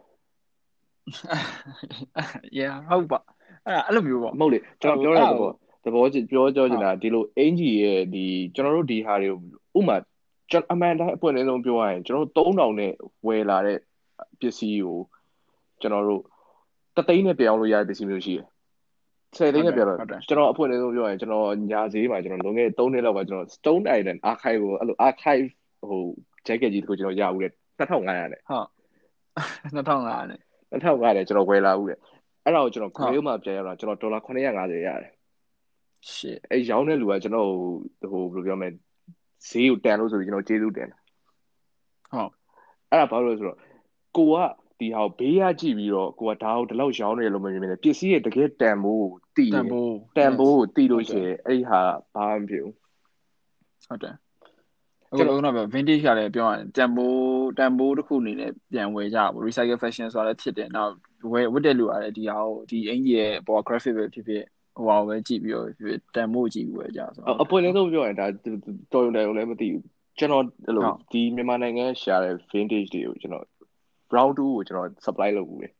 yeah ဟုတ်ပါအဲ့ဒါအဲ့လိုမျိုးပေါ့မဟုတ်လေကျွန်တော်ပြောတဲ့သဘောသဘောပြောကြောချင်တာဒီလိုအင်ဂျီရဲ့ဒီကျွန်တော်တို့ဒီဟာတွေကိုဥမာကျွန်အမှန်တိုင်းအပွင့်အလင်းဆုံးပြောရရင်ကျွန်တော်တို့three thousandနဲ့ဝယ်လာတဲ့ပစ္စည်းကိုကျွန်တော်တို့တသိန်းနဲ့ပြောင်းလို့ရတဲ့ပစ္စည်းမျိုးရှိတယ်ဆယ်သိန်းနဲ့ပြောင်းတော့ကျွန်တော်အဖွင့်လေးဆုံးပြောရင်ကျွန်တော်ညာဈေးမှာကျွန်တော်လွန်ခဲ့တဲ့သုံးနှစ်လောက်ပါကျွန်တော် Stone Island Archive ကိုအဲ့လို archive ဟို jacket ကြီးတခုကျွန်တော်ရဘူးတဲ့နှစ်ထောင်ငါးရာနဲ့ဟုတ်နှစ်ထောင်ငါးရာနဲ့နှစ်ထောင်ငါးရာနဲ့ကျွန်တော်ဝယ်လာဘူးတဲ့အဲ့ဒါကိုကျွန်တော် Grail မှာပြန်ရောက်တာကျွန်တော်ဒေါ်လာခုနှစ်ရာငါးဆယ်ရတယ်ရှစ်အဲ့ရောင်းတဲ့လူကကျွန်တော်ဟိုဘယ်လိုပြောမလဲဈေးကိုတန်လို့ဆိုပြီးကျွန်တော်ကျေးဇူးတင်တယ်ဟုတ်အဲ့ဒါဘာလို့လဲဆိုတော့ကိုကဒီဟာကိုဘေးရကြည့်ပြီးတော့ကိုကဒါကိုဒီလောက်ရောင်းနေတယ်လို့မမြင်နေပစ္စည်းရဲ့တကယ်တန်ဖို့တည်တန်ဖို့တန်ဖို့တည်လို့ရှိရင်အဲ့ဒီဟာဘာမှမဖြစ်ဘူးဟုတ်တယ်အခုလုံးတော့ vintage ကလည်းပြောရရင်တန်ဖိုးတန်ဖိုးတစ်ခုအနေနဲ့ပြန်ဝယ်ကြပါဘူး recycle fashion ဆိုတာလည်းဖြစ်တယ်နောက်ဝယ်ဝတ်တဲ့လူကလည်းဒီဟာကိုဒီအင်ကြီးရဲ့ပေါ် graphic ပဲဖြစ်ဖြစ်ဟိုဟာပဲကြည့်ပြီးတော့တန်ဖိုးကြည့်ပြီးဝယ်ကြဆိုတော့အပွင့်လေးဆုံးပြောရင်ဒါတော်ရုံတယ်ုံလည်းမသိဘူးကျွန်တော်အဲ့လိုဒီမြန်မာနိုင်ငံရှာတဲ့ vintage တွေကိုကျွန်တော် round two ကိုကျွန်တော် supply လုပ်ဘူးလေ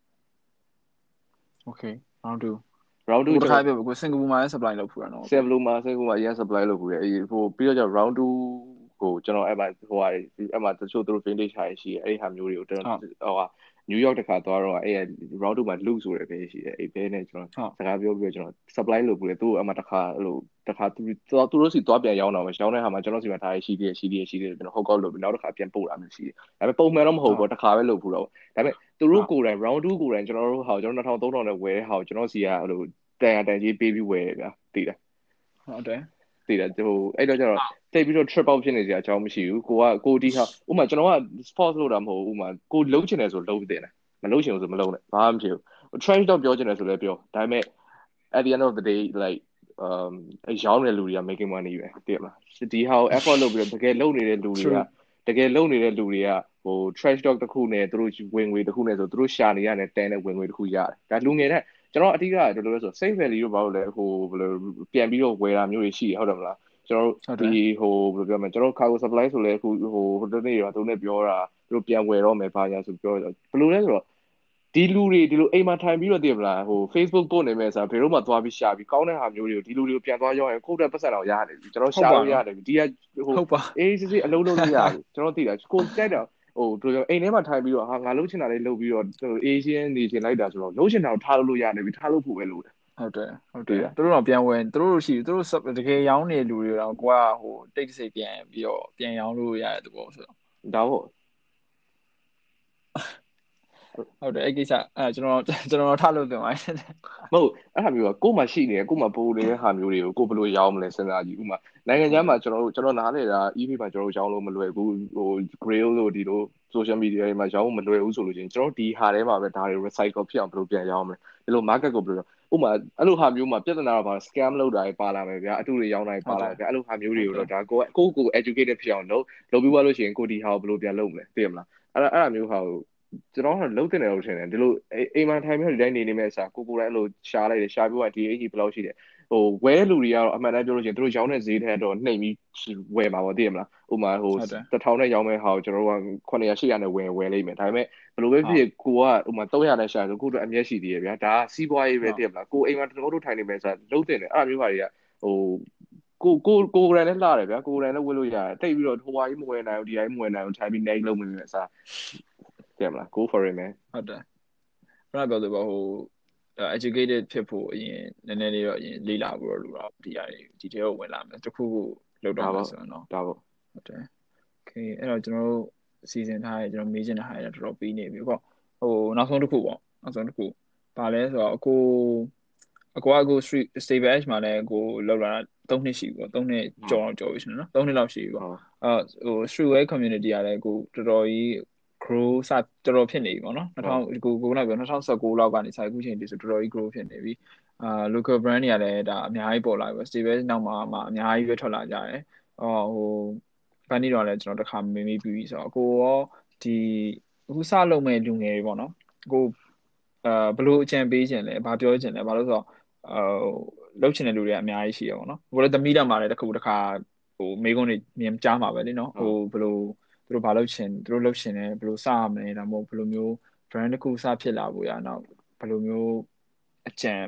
okay round two round two ကျွန်တော်ပြောကိုစင်ကာပူမှာလည်း supply လုပ်ဖူးတာနော်စင်ကာပူမှာစင်ကာပူမှာအရင် supply လုပ်ဖူးတယ်အဲ့ဟိုပြီးတော့ကျ round two ကိုကျွန်တော်အဲ့မှာဟိုဟာအဲ့မှာတချို့သူတို့ vintage ဟာရှိတယ်အဲ့ဒီဟာမျိုးတွေကိုကျွန်တော်ဟိုဟာ New York တခါသွားတော့အဲ့ round two မှာ look ဆိုတဲ့ပဲရှိတယ်အဲ့ဘဲနဲ့ကျွန်တော်စကားပြောပြီးတော့ကျွန်တော် supply လုပ်ဖူးတယ်သူ့အမှတခါအဲ့လိုတခါသူသူတို့စီသွားပြန်ရောင်းတော့မယ်ရောင်းတဲ့ဟာမှာကျွန်တော်စီမှာထားရရှိသေးတယ်ရှိသေးတယ်ရှိသေးတယ်ကျွန်တော်ဟုတ်ကောက်လုပ်ပြီးနောက်တစ်ခါပြန်ပို့တာမျိုးရှိတယ်ဒါပေမဲ့ပုံမှန်တော့မဟုတ်ဘူးတခါပဲလုပ်ဖူးတော့ဒါပေမဲ့သူတို့ကိုယ်တိုင် round two ကိုယ်တိုင်ကျွန်တော်တို့ဟာကျွန်တော်နှစ်ထောင်သုံးထောင်နဲ့ဝယ်တဲ့ဟာကိုကျွန်တော်စီကအဲ့လိုတန်ရတန်ကြီးပေးပြီးဝယ်ရဗျာသိတယ်ဟုတ်တယ်သိတယ်ဟိုအဲ့တော့ကျတော့တိတ်ပြီးတော့ trip out ဖြစ်နေစရာအကြောင်းမရှိဘူးကိုကကိုဒီဟာဥမာကျွန်တော်က sports လုပ်တာမဟုတ်ဘူးဥမာကိုလုံးချင်တယ်ဆိုလုံးတင်တယ်မလုံးချင်ဘူးဆိုမလုံးနဲ့ဘာမှမဖြစ်ဘူး trash တော့ပြောချင်တယ်ဆိုလည်းပြောဒါပေမဲ့ at the end of the day like um အရောင်းတဲ့လူတွေက making money ပဲသိရမလားဒီဟာကို effort လုပ်ပြီးတော့တကယ်လုပ်နေတဲ့လူတွေကတကယ်လုပ်နေတဲ့လူတွေကဟို trash talk တစ်ခုနဲ့သူတို့ဝင်ငွေတစ်ခုနဲ့ဆိုသူတို့ရှာနေရတဲ့တန်တဲ့ဝင်ငွေတစ်ခုရတယ်ဒါလူငယ်တဲ့ကျွန်တော်အတိအကဒီလိုလဲဆို safe value တို့ဘာလို့လဲဟိုဘယ်လိုပြန်ပြီးတော့ဝယ်တာမျိုးတွေရှိရဟုတ်တယ်မလားကျွန်တော်တို့ဒီဟိုဘယ်လိုပြောမလဲကျွန်တော် cargo supply ဆိုလဲအခုဟိုဟိုတနေ့တော့သူနဲ့ပြောတာသူတို့ပြန်ဝယ်တော့မယ်ဘာညာဆိုပြောဘယ်လိုလဲဆိုတော့ဒီလူတွေဒီလိုအိမ်မှာထိုင်ပြီးတော့သိမလားဟို Facebook ပို့နေမယ်ဆိုတာဘယ်တော့မှသွားပြီးရှာပြီးကောင်းတဲ့ဟာမျိုးတွေကိုဒီလူတွေကိုပြန်သွားရောင်းရင်ကိုယ့်တက်ပတ်စံတော့ရတယ်ပြီကျွန်တော်ရှာလို့ရတယ်ပြီဒီကဟိုအေးစစ်စစ်အလုံးလုံးလို့ရတယ်ကျွန်တော်သိတာကိုတိုက်တော့ဟိုတို့အိမ်ထဲမှာထိုင်ပြီးတော့ဟာငါလှုပ်ချင်တာလေးလှုပ်ပြီးတော့အေးရှင်းနေချင်လိုက်တာဆိုတော့လှုပ်ချင်တာကိုထားလို့လို့ရတယ်ပြီထားလို့ဖို့ပဲလို့ဟုတ်တယ်ဟုတ်တယ်သူတို့တော့ပြန်ဝင်သူတို့ရှိသူတို့တကယ်ရောင်းနေလူတွေတော့ကိုကဟိုတိတ်စိတ်ပြန်ပြီးတော့ပြန်ရောင်းလို့ရတဲ့သဘောဆိုတော့ဒါဟုတ်ဟုတ်တယ်အဲ့ကိစ္စအဲ့ကျွန်တော်ကျွန်တော်ထားလို့တင်ပါတယ်မဟုတ်အဲ့ဟာမျိုးကကို့မှာရှိနေတယ်ကို့မှာပိုးနေတဲ့ဟာမျိုးတွေကိုကိုဘယ်လိုရောင်းမလဲစဉ်းစားကြည့်ဥမာနိုင်ငံခြားမှာကျွန်တော်တို့ကျွန်တော်နားလေတာ e-pay မှာကျွန်တော်တို့ရောင်းလို့မလွယ်ဘူးဟို Grail လို့ဒီလို social media တွေမှာရောင်းမလွယ်ဘူးဆိုလို့ချင်းကျွန်တော်ဒီဟာထဲမှာပဲဒါတွေ recycle ဖြစ်အောင်ဘယ်လိုပြန်ရောင်းမလဲဒီလို market ကိုဘယ်လိုဥမာအဲ့လိုဟာမျိုးမှာပြဿနာတော့ပါ scam လုပ်တာတွေပါလာမယ်ဗျာအတူတွေရောင်းတာတွေပါလာဗျာအဲ့လိုဟာမျိုးတွေကိုတော့ဒါကိုကိုကို educated ဖြစ်အောင်လုပ်လုပ်ပြီးသွားလို့ရှိရင်ကိုဒီဟာကိုဘယ်လိုပြန်လုပ်မလဲသိရမလားအဲ့အဲ့အမျိုးဟာကိုကျွန်တော်ကလုံးတင်တယ်လို့ထင်တယ်ဒီလိုအိမ်မှာထိုင်ပြီးဒီတိုင်းနေနေမဲ့အစားကိုကိုတိုင်းအဲ့လိုရှားလိုက်တယ်ရှားပြီးတော့ဒီအကြီးဘယ်လောက်ရှိတယ်ဟိုဝဲလူတွေကတော့အမှန်တမ်းပြောလို့ရှိရင်တို့ရောင်းတဲ့ဈေးထဲတော့နှိမ်ပြီးဝယ်မှာပေါ့သိရမလားဥမာဟိုတစ်ထောင်နဲ့ရောင်းမဲ့ဟာကိုကျွန်တော်တို့ကခုနှစ်ရာရှစ်ရာနဲ့ဝယ်ဝယ်လိမ့်မယ်ဒါပေမဲ့ဘယ်လိုပဲဖြစ်ကိုကဥမာသုံးရာနဲ့ရှာဆိုကိုတို့အမျက်ရှိသေးရဲ့ဗျာဒါကစီးပွားရေးပဲသိရမလားကိုအိမ်မှာတို့တို့ထိုင်နေမဲ့အစားလုံးတင်တယ်အဲ့လိုမျိုးပါတွေကဟိုကိုကိုကိုရန်နဲ့လာတယ်ဗျာကိုရန်နဲ့ဝယ်လို့ရတယ်တိတ်ပြီးတော့ဟိုဝါကြီးမဝယ်နိုင်ဘူးဒီတိုင်းမဝယ်နိုင်ဘူးထိုင်ပြီးနေလုံးမနေမဲ့အစားတယ်မလား go for it man ဟုတ်တယ်ဘယ်လိုပြောလဲဟို educated ဖြစ်ဖို့အရင်နည်းနည်းလေးတော့အရင်လေ့လာဖို့တော့လိုတော့ဒီအရာဒီထဲကိုဝင်လာမယ်တစ်ခုခုလောက်တော့မယ်ဆိုရင်တော့ဒါပေါ့ဟုတ်တယ် okay အဲ့တော့ကျွန်တော်တို့စီစဉ်ထားတယ်ကျွန်တော်မေးချင်တဲ့ဟာတွေတော်တော်ပြီးနေပြီပေါ့ဟိုနောက်ဆုံးတစ်ခုပေါ့နောက်ဆုံးတစ်ခုပါလဲဆိုတော့အကိုအကိုကကို street stable edge မှာလည်းကိုလောက်လာသုံးနှစ်ရှိပြီပေါ့သုံးနှစ်ကျော်တော့ကျော်ပြီရှင်နော်သုံးနှစ်လောက်ရှိပြီပေါ့အဲဟို streetwear community ကလည်းကိုတော်တော်ကြီး grow စတော်တော်ဖြစ်နေပြီပေါ့နော်၂၀၀၀ကိုကိုနောက်ပြော၂၀၁၉လောက်ကနေစအခုချိန်ဒီဆိုတော်တော်ကြီး grow ဖြစ်နေပြီအာ local brand တွေကလည်းဒါအများကြီးပေါ်လာပြီ stable နောက်မှာမှအများကြီးပဲထွက်လာကြတယ်အော်ဟိုဘန်နီတော့လည်းကျွန်တော်တစ်ခါမေးမေးပြီးပြီဆိုတော့ကိုရောဒီအခုစလုပ်မဲ့လူငယ်တွေပေါ့နော်ကိုအာဘလို့အကြံပေးခြင်းလဲဘာပြောခြင်းလဲဘာလို့ဆိုတော့အာလုပ်ချင်တဲ့လူတွေကအများကြီးရှိရပေါ့နော်ကိုလည်းသမီးတက်မှာလည်းတစ်ခုတစ်ခါဟိုမိကုန်းတွေမြင်ကြားမှာပဲလေနော်ဟိုဘလို့သူတို့ဘာလုပ်ချင်သူတို့လုပ်ချင်တယ်ဘလို့စရမလဲဒါမှမဟုတ်ဘလို့မျိုး brand တစ်ခုစဖြစ်လာဖို့ရအောင်ဘလို့မျိုးအကြံပ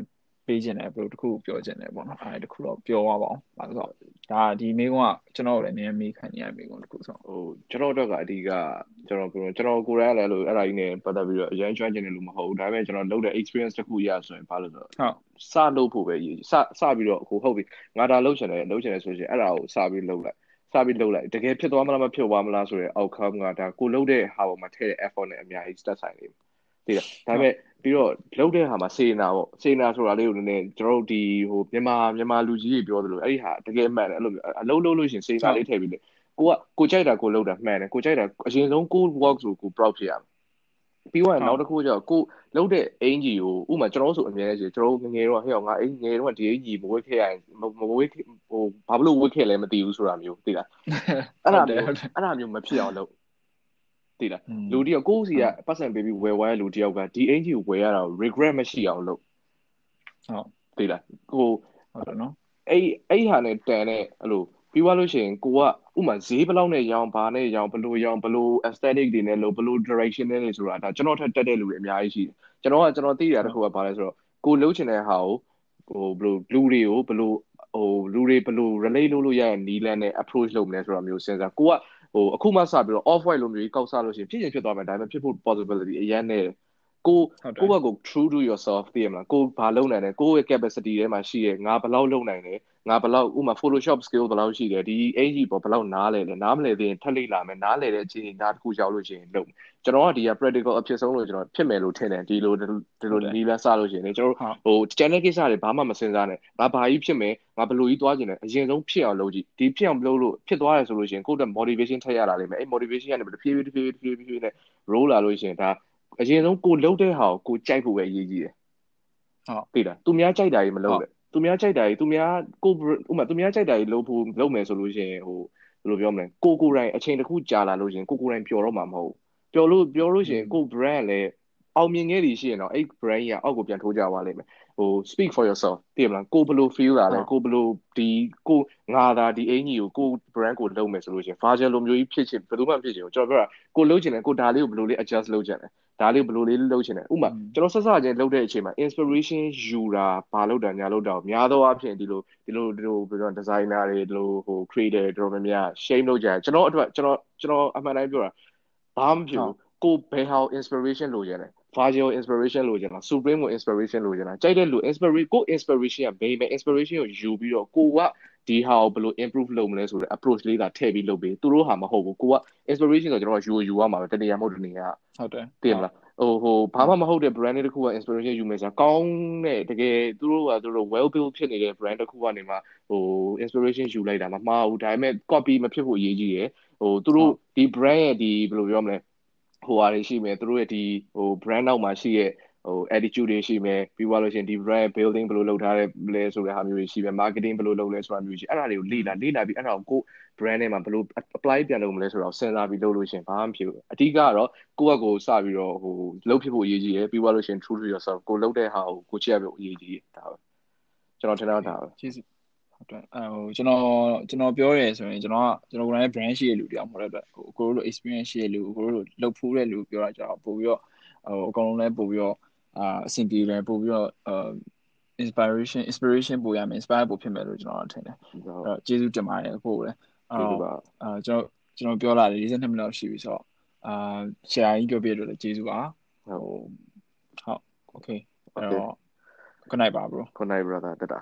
ပေးခြင်းတယ်ဘယ်လိုတစ်ခုပြောခြင်းတယ်ပေါ့နော်အဲ့ဒါတစ်ခုတော့ပြောသွားပါအောင်ဘာလို့ဆိုတော့ဒါဒီမိကုန်းကကျွန်တော်လည်းအများကြီးမေးခံနေရမိကုန်းတစ်ခုဆိုဟိုကျွန်တော်တို့ကအဓိကကျွန်တော်ကျွန်တော်ကိုယ်တိုင်လည်းလို့အဲ့ဒါကြီးနဲ့ပတ်သက်ပြီးတော့အရင်ကျွမ်းကျင်တယ်လို့မဟုတ်ဘူးဒါပေမဲ့ကျွန်တော်လုပ်တဲ့ experience တစ်ခုရဆိုရင်ဘာလို့ဆိုတော့ဟုတ်စလုပ်ဖို့ပဲရည်စစပြီးတော့ဟိုဟုတ်ပြီငါဒါလုပ်ချင်တယ်လုပ်ချင်တယ်ဆိုရင်အဲ့ဒါကိုစပြီးလုပ်လိုက်စပြီးလုပ်လိုက်တကယ်ဖြစ်သွားမလားမဖြစ်သွားမလားဆိုတဲ့ outcome ကဒါကိုလုပ်တဲ့ဟာပေါ်မှာထည့်တဲ့ effort နဲ့အများကြီး step ဆိုင်နေပြီသိလားဒါပေမဲ့ပြီးတော့လုပ်တဲ့ဟာမှာစေနာပေါ့စေနာဆိုတာလေးကိုနည်းနည်းကျွန်တော်တို့ဒီဟိုမြန်မာမြန်မာလူကြီးတွေပြောသလိုအဲ့ဒီဟာတကယ်မှန်တယ်အဲ့လိုအလုံးလုံးလို့ရှင်စေနာလေးထည့်ပြီးလေကိုကကိုကြိုက်တာကိုလုပ်တာမှန်တယ်ကိုကြိုက်တာအရင်ဆုံးကို work ဆိုကို proud ဖြစ်ရမယ်ပြီးတော့နောက်တစ်ခုကျတော့ကိုလုပ်တဲ့အင်ဂျီကိုဥပမာကျွန်တော်ဆိုအများကြီးကျွန်တော်ငယ်တော့ဟဲ့ငါအင်ငယ်တော့ဒီအင်ဂျီမဝတ်ခဲ့ရရင်မဝတ်ဟိုဘာလို့ဝတ်ခဲ့လဲမသိဘူးဆိုတာမျိုးသိလားအဲ့ဒါမျိုးအဲ့ဒါမျိုးမဖြစ်အောင်လုပ်သိလားလူတယောက်ကိုစီကပတ်စံပေးပြီးဝယ်ဝဲလူတယောက်ကဒီအင်ဂျီကိုဝယ်ရတာ regret မရှိအောင်လုပ်ဟုတ်သိလားကိုဟုတ်တယ်နော်အဲ့အဲ့ဟာနဲ့တန်တဲ့အဲ့လိုပြီးသွားလို့ရှိရင်ကိုကဥမာဈေးဘယ်လောက်နဲ့ရောင်းဘာနဲ့ရောင်းဘလို့ရောင်းဘလို့ aesthetic တွေနဲ့လို့ဘလို့ direction နဲ့နေဆိုတာဒါကျွန်တော်ထက်တက်တဲ့လူတွေအများကြီးရှိတယ်ကျွန်တော်ကကျွန်တော်သိရတဲ့တစ်ခုကဘာလဲဆိုတော့ကိုလှုပ်ချင်တဲ့ဟာကိုဟိုဘလို့လူတွေကိုဘလို့ဟိုလူတွေဘလို့ relate လုပ်လို့ရတဲ့နီးလန်းနဲ့ approach လုပ်မလဲဆိုတာမျိုးစဉ်းစားကိုကဟိုအခုမှစပြီးတော့ off white လိုမျိုးကြီးကောက်စားလို့ရှိရင်ဖြစ်ရင်ဖြစ်သွားမယ်ဒါပေမဲ့ဖြစ်ဖို့ possibility အရင်နဲ့ကိုကိုဘက်ကို true to yourself သိရမလားကိုဘာလုပ်နိုင်လဲကိုရဲ့ capacity ထဲမှာရှိရဲ့ငါဘယ်လောက်လုပ်နိုင်လဲငါဘယ်လောက်ဥမာ Photoshop skill ဘယ်လောက်ရှိတယ်ဒီ A G ပေါ်ဘယ်လောက်နားလဲလဲနားမလဲသေးရင်ထပ်လေ့လာမယ်နားလဲတဲ့အခြေအနေနားတစ်ခုရောက်လို့ရှိရင်လုပ်ကျွန်တော်ကဒီက practical အဖြစ်ဆုံးလို့ကျွန်တော်ဖြစ်မယ်လို့ထင်တယ်ဒီလိုဒီလိုနီးလန်းစလို့ရှိရင်ကျွန်တော်ဟို channel ကိစ္စတွေဘာမှမစင်စားနဲ့ငါဘာကြီးဖြစ်မယ်ငါဘယ်လိုကြီးသွားကျင်လဲအရင်ဆုံးဖြစ်အောင်လုပ်ကြည့်ဒီဖြစ်အောင်လုပ်လို့ဖြစ်သွားတယ်ဆိုလို့ရှိရင်ကိုယ့်အတွက် motivation ထည့်ရတာလိမ့်မယ်အဲ့ motivation ကနေတဖြည်းဖြည်းတဖြည်းဖြည်းတဖြည်းဖြည်းနဲ့ roll လာလို့ရှိရင်ဒါအရင်ဆုံးကိုလုပ်တဲ့ဟာကိုကိုကြိုက်ဖို့ပဲအရေးကြီးတယ်ဟုတ်ပြီလားသူများကြိုက်တာကြီးမလုပ်နဲ့သူများကြိုက်တာကြီးသူများကိုဥမာသူများကြိုက်တာကြီးလုပ်ဖို့လုပ်မယ်ဆိုလို့ရှိရင်ဟိုဘယ်လိုပြောမလဲကိုကိုယ်တိုင်အချိန်တစ်ခုကြာလာလို့ရှိရင်ကိုကိုယ်တိုင်ပျော်တော့မှာမဟုတ်ပျော်လို့ပြောလို့ရှိရင်ကို brand လည်းအောင်မြင်ခဲ့ပြီရှိရင်တော့အဲ့ brand ကြီးကအောက်ကိုပြန်ထိုးကြပါလိမ့်မယ်ဟို speak for yourself သိမလားကိုဘယ်လို feel လာလဲကိုဘယ်လိုဒီကိုငါသာဒီအင်ကြီးကိုကို brand ကိုလုပ်မယ်ဆိုလို့ရှိရင် virtual လိုမျိုးကြီးဖြစ်ချင်ဘယ်လိုမှဖြစ်ချင်ဘူးကျွန်တော်ပြောတာကိုလုပ်ချင်တယ်ကိုဒါလေးကိုဘယ်လိုလေး adjust လုပ်ချင်တယ်ဒါလေးဘယ်လိုလေးလုပ်ချင်တယ်ဥပမာကျွန်တော်ဆက်စချင်းလုပ်တဲ့အချိန်မှာ inspiration ယူတာဘာလုပ်တာညာလုပ်တာများသောအားဖြင့်ဒီလိုဒီလိုဒီလိုပြော designer တွေဒီလိုဟို creator တော်တော်များများ shame လုပ်ကြတယ်ကျွန်တော်အတွက်ကျွန်တော်ကျွန်တော်အမှန်တိုင်းပြောတာဘာမှမဖြစ်ဘူးကိုဘယ်ဟာ inspiration လိုချင်တယ် virtual inspiration လိုချင်လား supreme ကို inspiration လိုချင်လားကြိုက်တဲ့လူ inspiration ကို inspiration ကဘယ်မှာ inspiration ကိုယူပြီးတော့ကိုကဒီဟာကိုဘယ်လို improve လုပ်မလဲဆိုတဲ့ approach လေးသာထည့်ပြီးလုပ်ပြီးသူတို့ဟာမဟုတ်ဘူးကိုက inspiration ဆိုကျွန်တော်ယူယူရမှာပဲတနေရာမဟုတ်တနေရာဟုတ်တယ်သိမလားဟိုဟိုဘာမှမဟုတ်တဲ့ brand တစ်ခုက inspiration ယူမယ်ဆိုတာကောင်းတဲ့တကယ်သူတို့ကသူတို့ well built ဖြစ်နေတဲ့ brand တစ်ခုကနေမှဟို inspiration ယူလိုက်တာမမှားဘူးဒါပေမဲ့ copy မဖြစ်ဖို့အရေးကြီးရယ်ဟိုသူတို့ဒီ brand ရဲ့ဒီဘယ်လိုပြောမလဲဟိုဟာတွေရှိမယ်သူတို့ရဲ့ဒီဟို brand နောက်မှာရှိရဲ့ဟို attitude တွေရှိမယ်ပြီးသွားလို့ရှိရင်ဒီ brand building ဘယ်လိုလုပ်ထားလဲဆိုတဲ့ဟာမျိုးတွေရှိမယ် marketing ဘယ်လိုလုပ်လဲဆိုတာမျိုးရှိအဲ့ဒါတွေကိုလေ့လာလေ့လာပြီးအဲ့ဒါကိုကို brand ထဲမှာဘယ်လို apply ပြန်လုပ်မလဲဆိုတော့စဉ်းစားပြီးလုပ်လို့ရှိရင်ဘာမှမဖြစ်ဘူးအဓိကကတော့ကိုယ့်ဘက်ကိုစပြီးတော့ဟိုလုပ်ဖြစ်ဖို့အရေးကြီးရယ်ပြီးသွားလို့ရှိရင် true to yourself ကိုလုပ်တဲ့ဟာကိုကိုချစ်ရဖို့အရေးကြီးဒါပဲကျွန်တော်ထင်တာဒါပဲကျေးဇူးဟုတ်တယ်အဲဟိုကျွန်တော်ကျွန်တော်ပြောရဲဆိုရင်ကျွန်တော်ကကျွန်တော်ကိုယ်တိုင် brand ရှိရလူတယောက်မဟုတ်တဲ့အတွက်ဟိုကိုတို့လို experience ရှိရလူကိုတို့လိုလုပ်ဖူးတဲ့လူပြောတာကြတော့ပို့ပြီးတော့ဟိုအကောင်လုံးလည်းပို့ပြီးတော့အာအဆင်ပြေတယ်ပို့ပြီးတော့အာ inspiration inspiration ပို့ရမယ် inspire ပို့ဖြစ်မယ်လို့ကျွန်တော်ထင်တယ်အဲ့တော့ကျေးဇူးတင်ပါတယ်ကိုလည်းကျေးဇူးပါအာကျွန်တော်ကျွန်တော်ပြောလာတယ်၄၂မိနစ်လောက်ရှိပြီဆိုတော့အာ share ကြီးပြောပြလို့လည်းကျေးဇူးပါဟိုဟုတ် okay အဲ့တော့ good night ပါ bro good night brother တတာ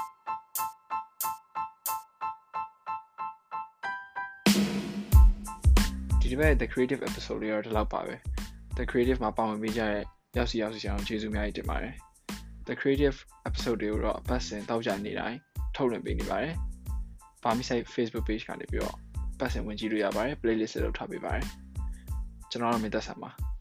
ဒီတစ်ပတ် the creative episode လေးတော့ဒီလောက်ပါပဲ the creative မှာပါဝင်ပေးကြတဲ့ရောက်စီရောက်စီအောင်ကျေးဇူးအများကြီးတင်ပါတယ် the creative episode တွေကိုတော့အပတ်စဉ်တောက်ကြနေတိုင်းထုတ်လွှင့်ပေးနေပါတယ်ပါမီ site Facebook page ကနေပြီးတော့ပတ်စဉ်ဝင်ကြည့်လို့ရပါတယ် playlist တွေလုပ်ထားပေးပါတယ်ကျွန်တော်တို့မြင်သက်ဆံပါ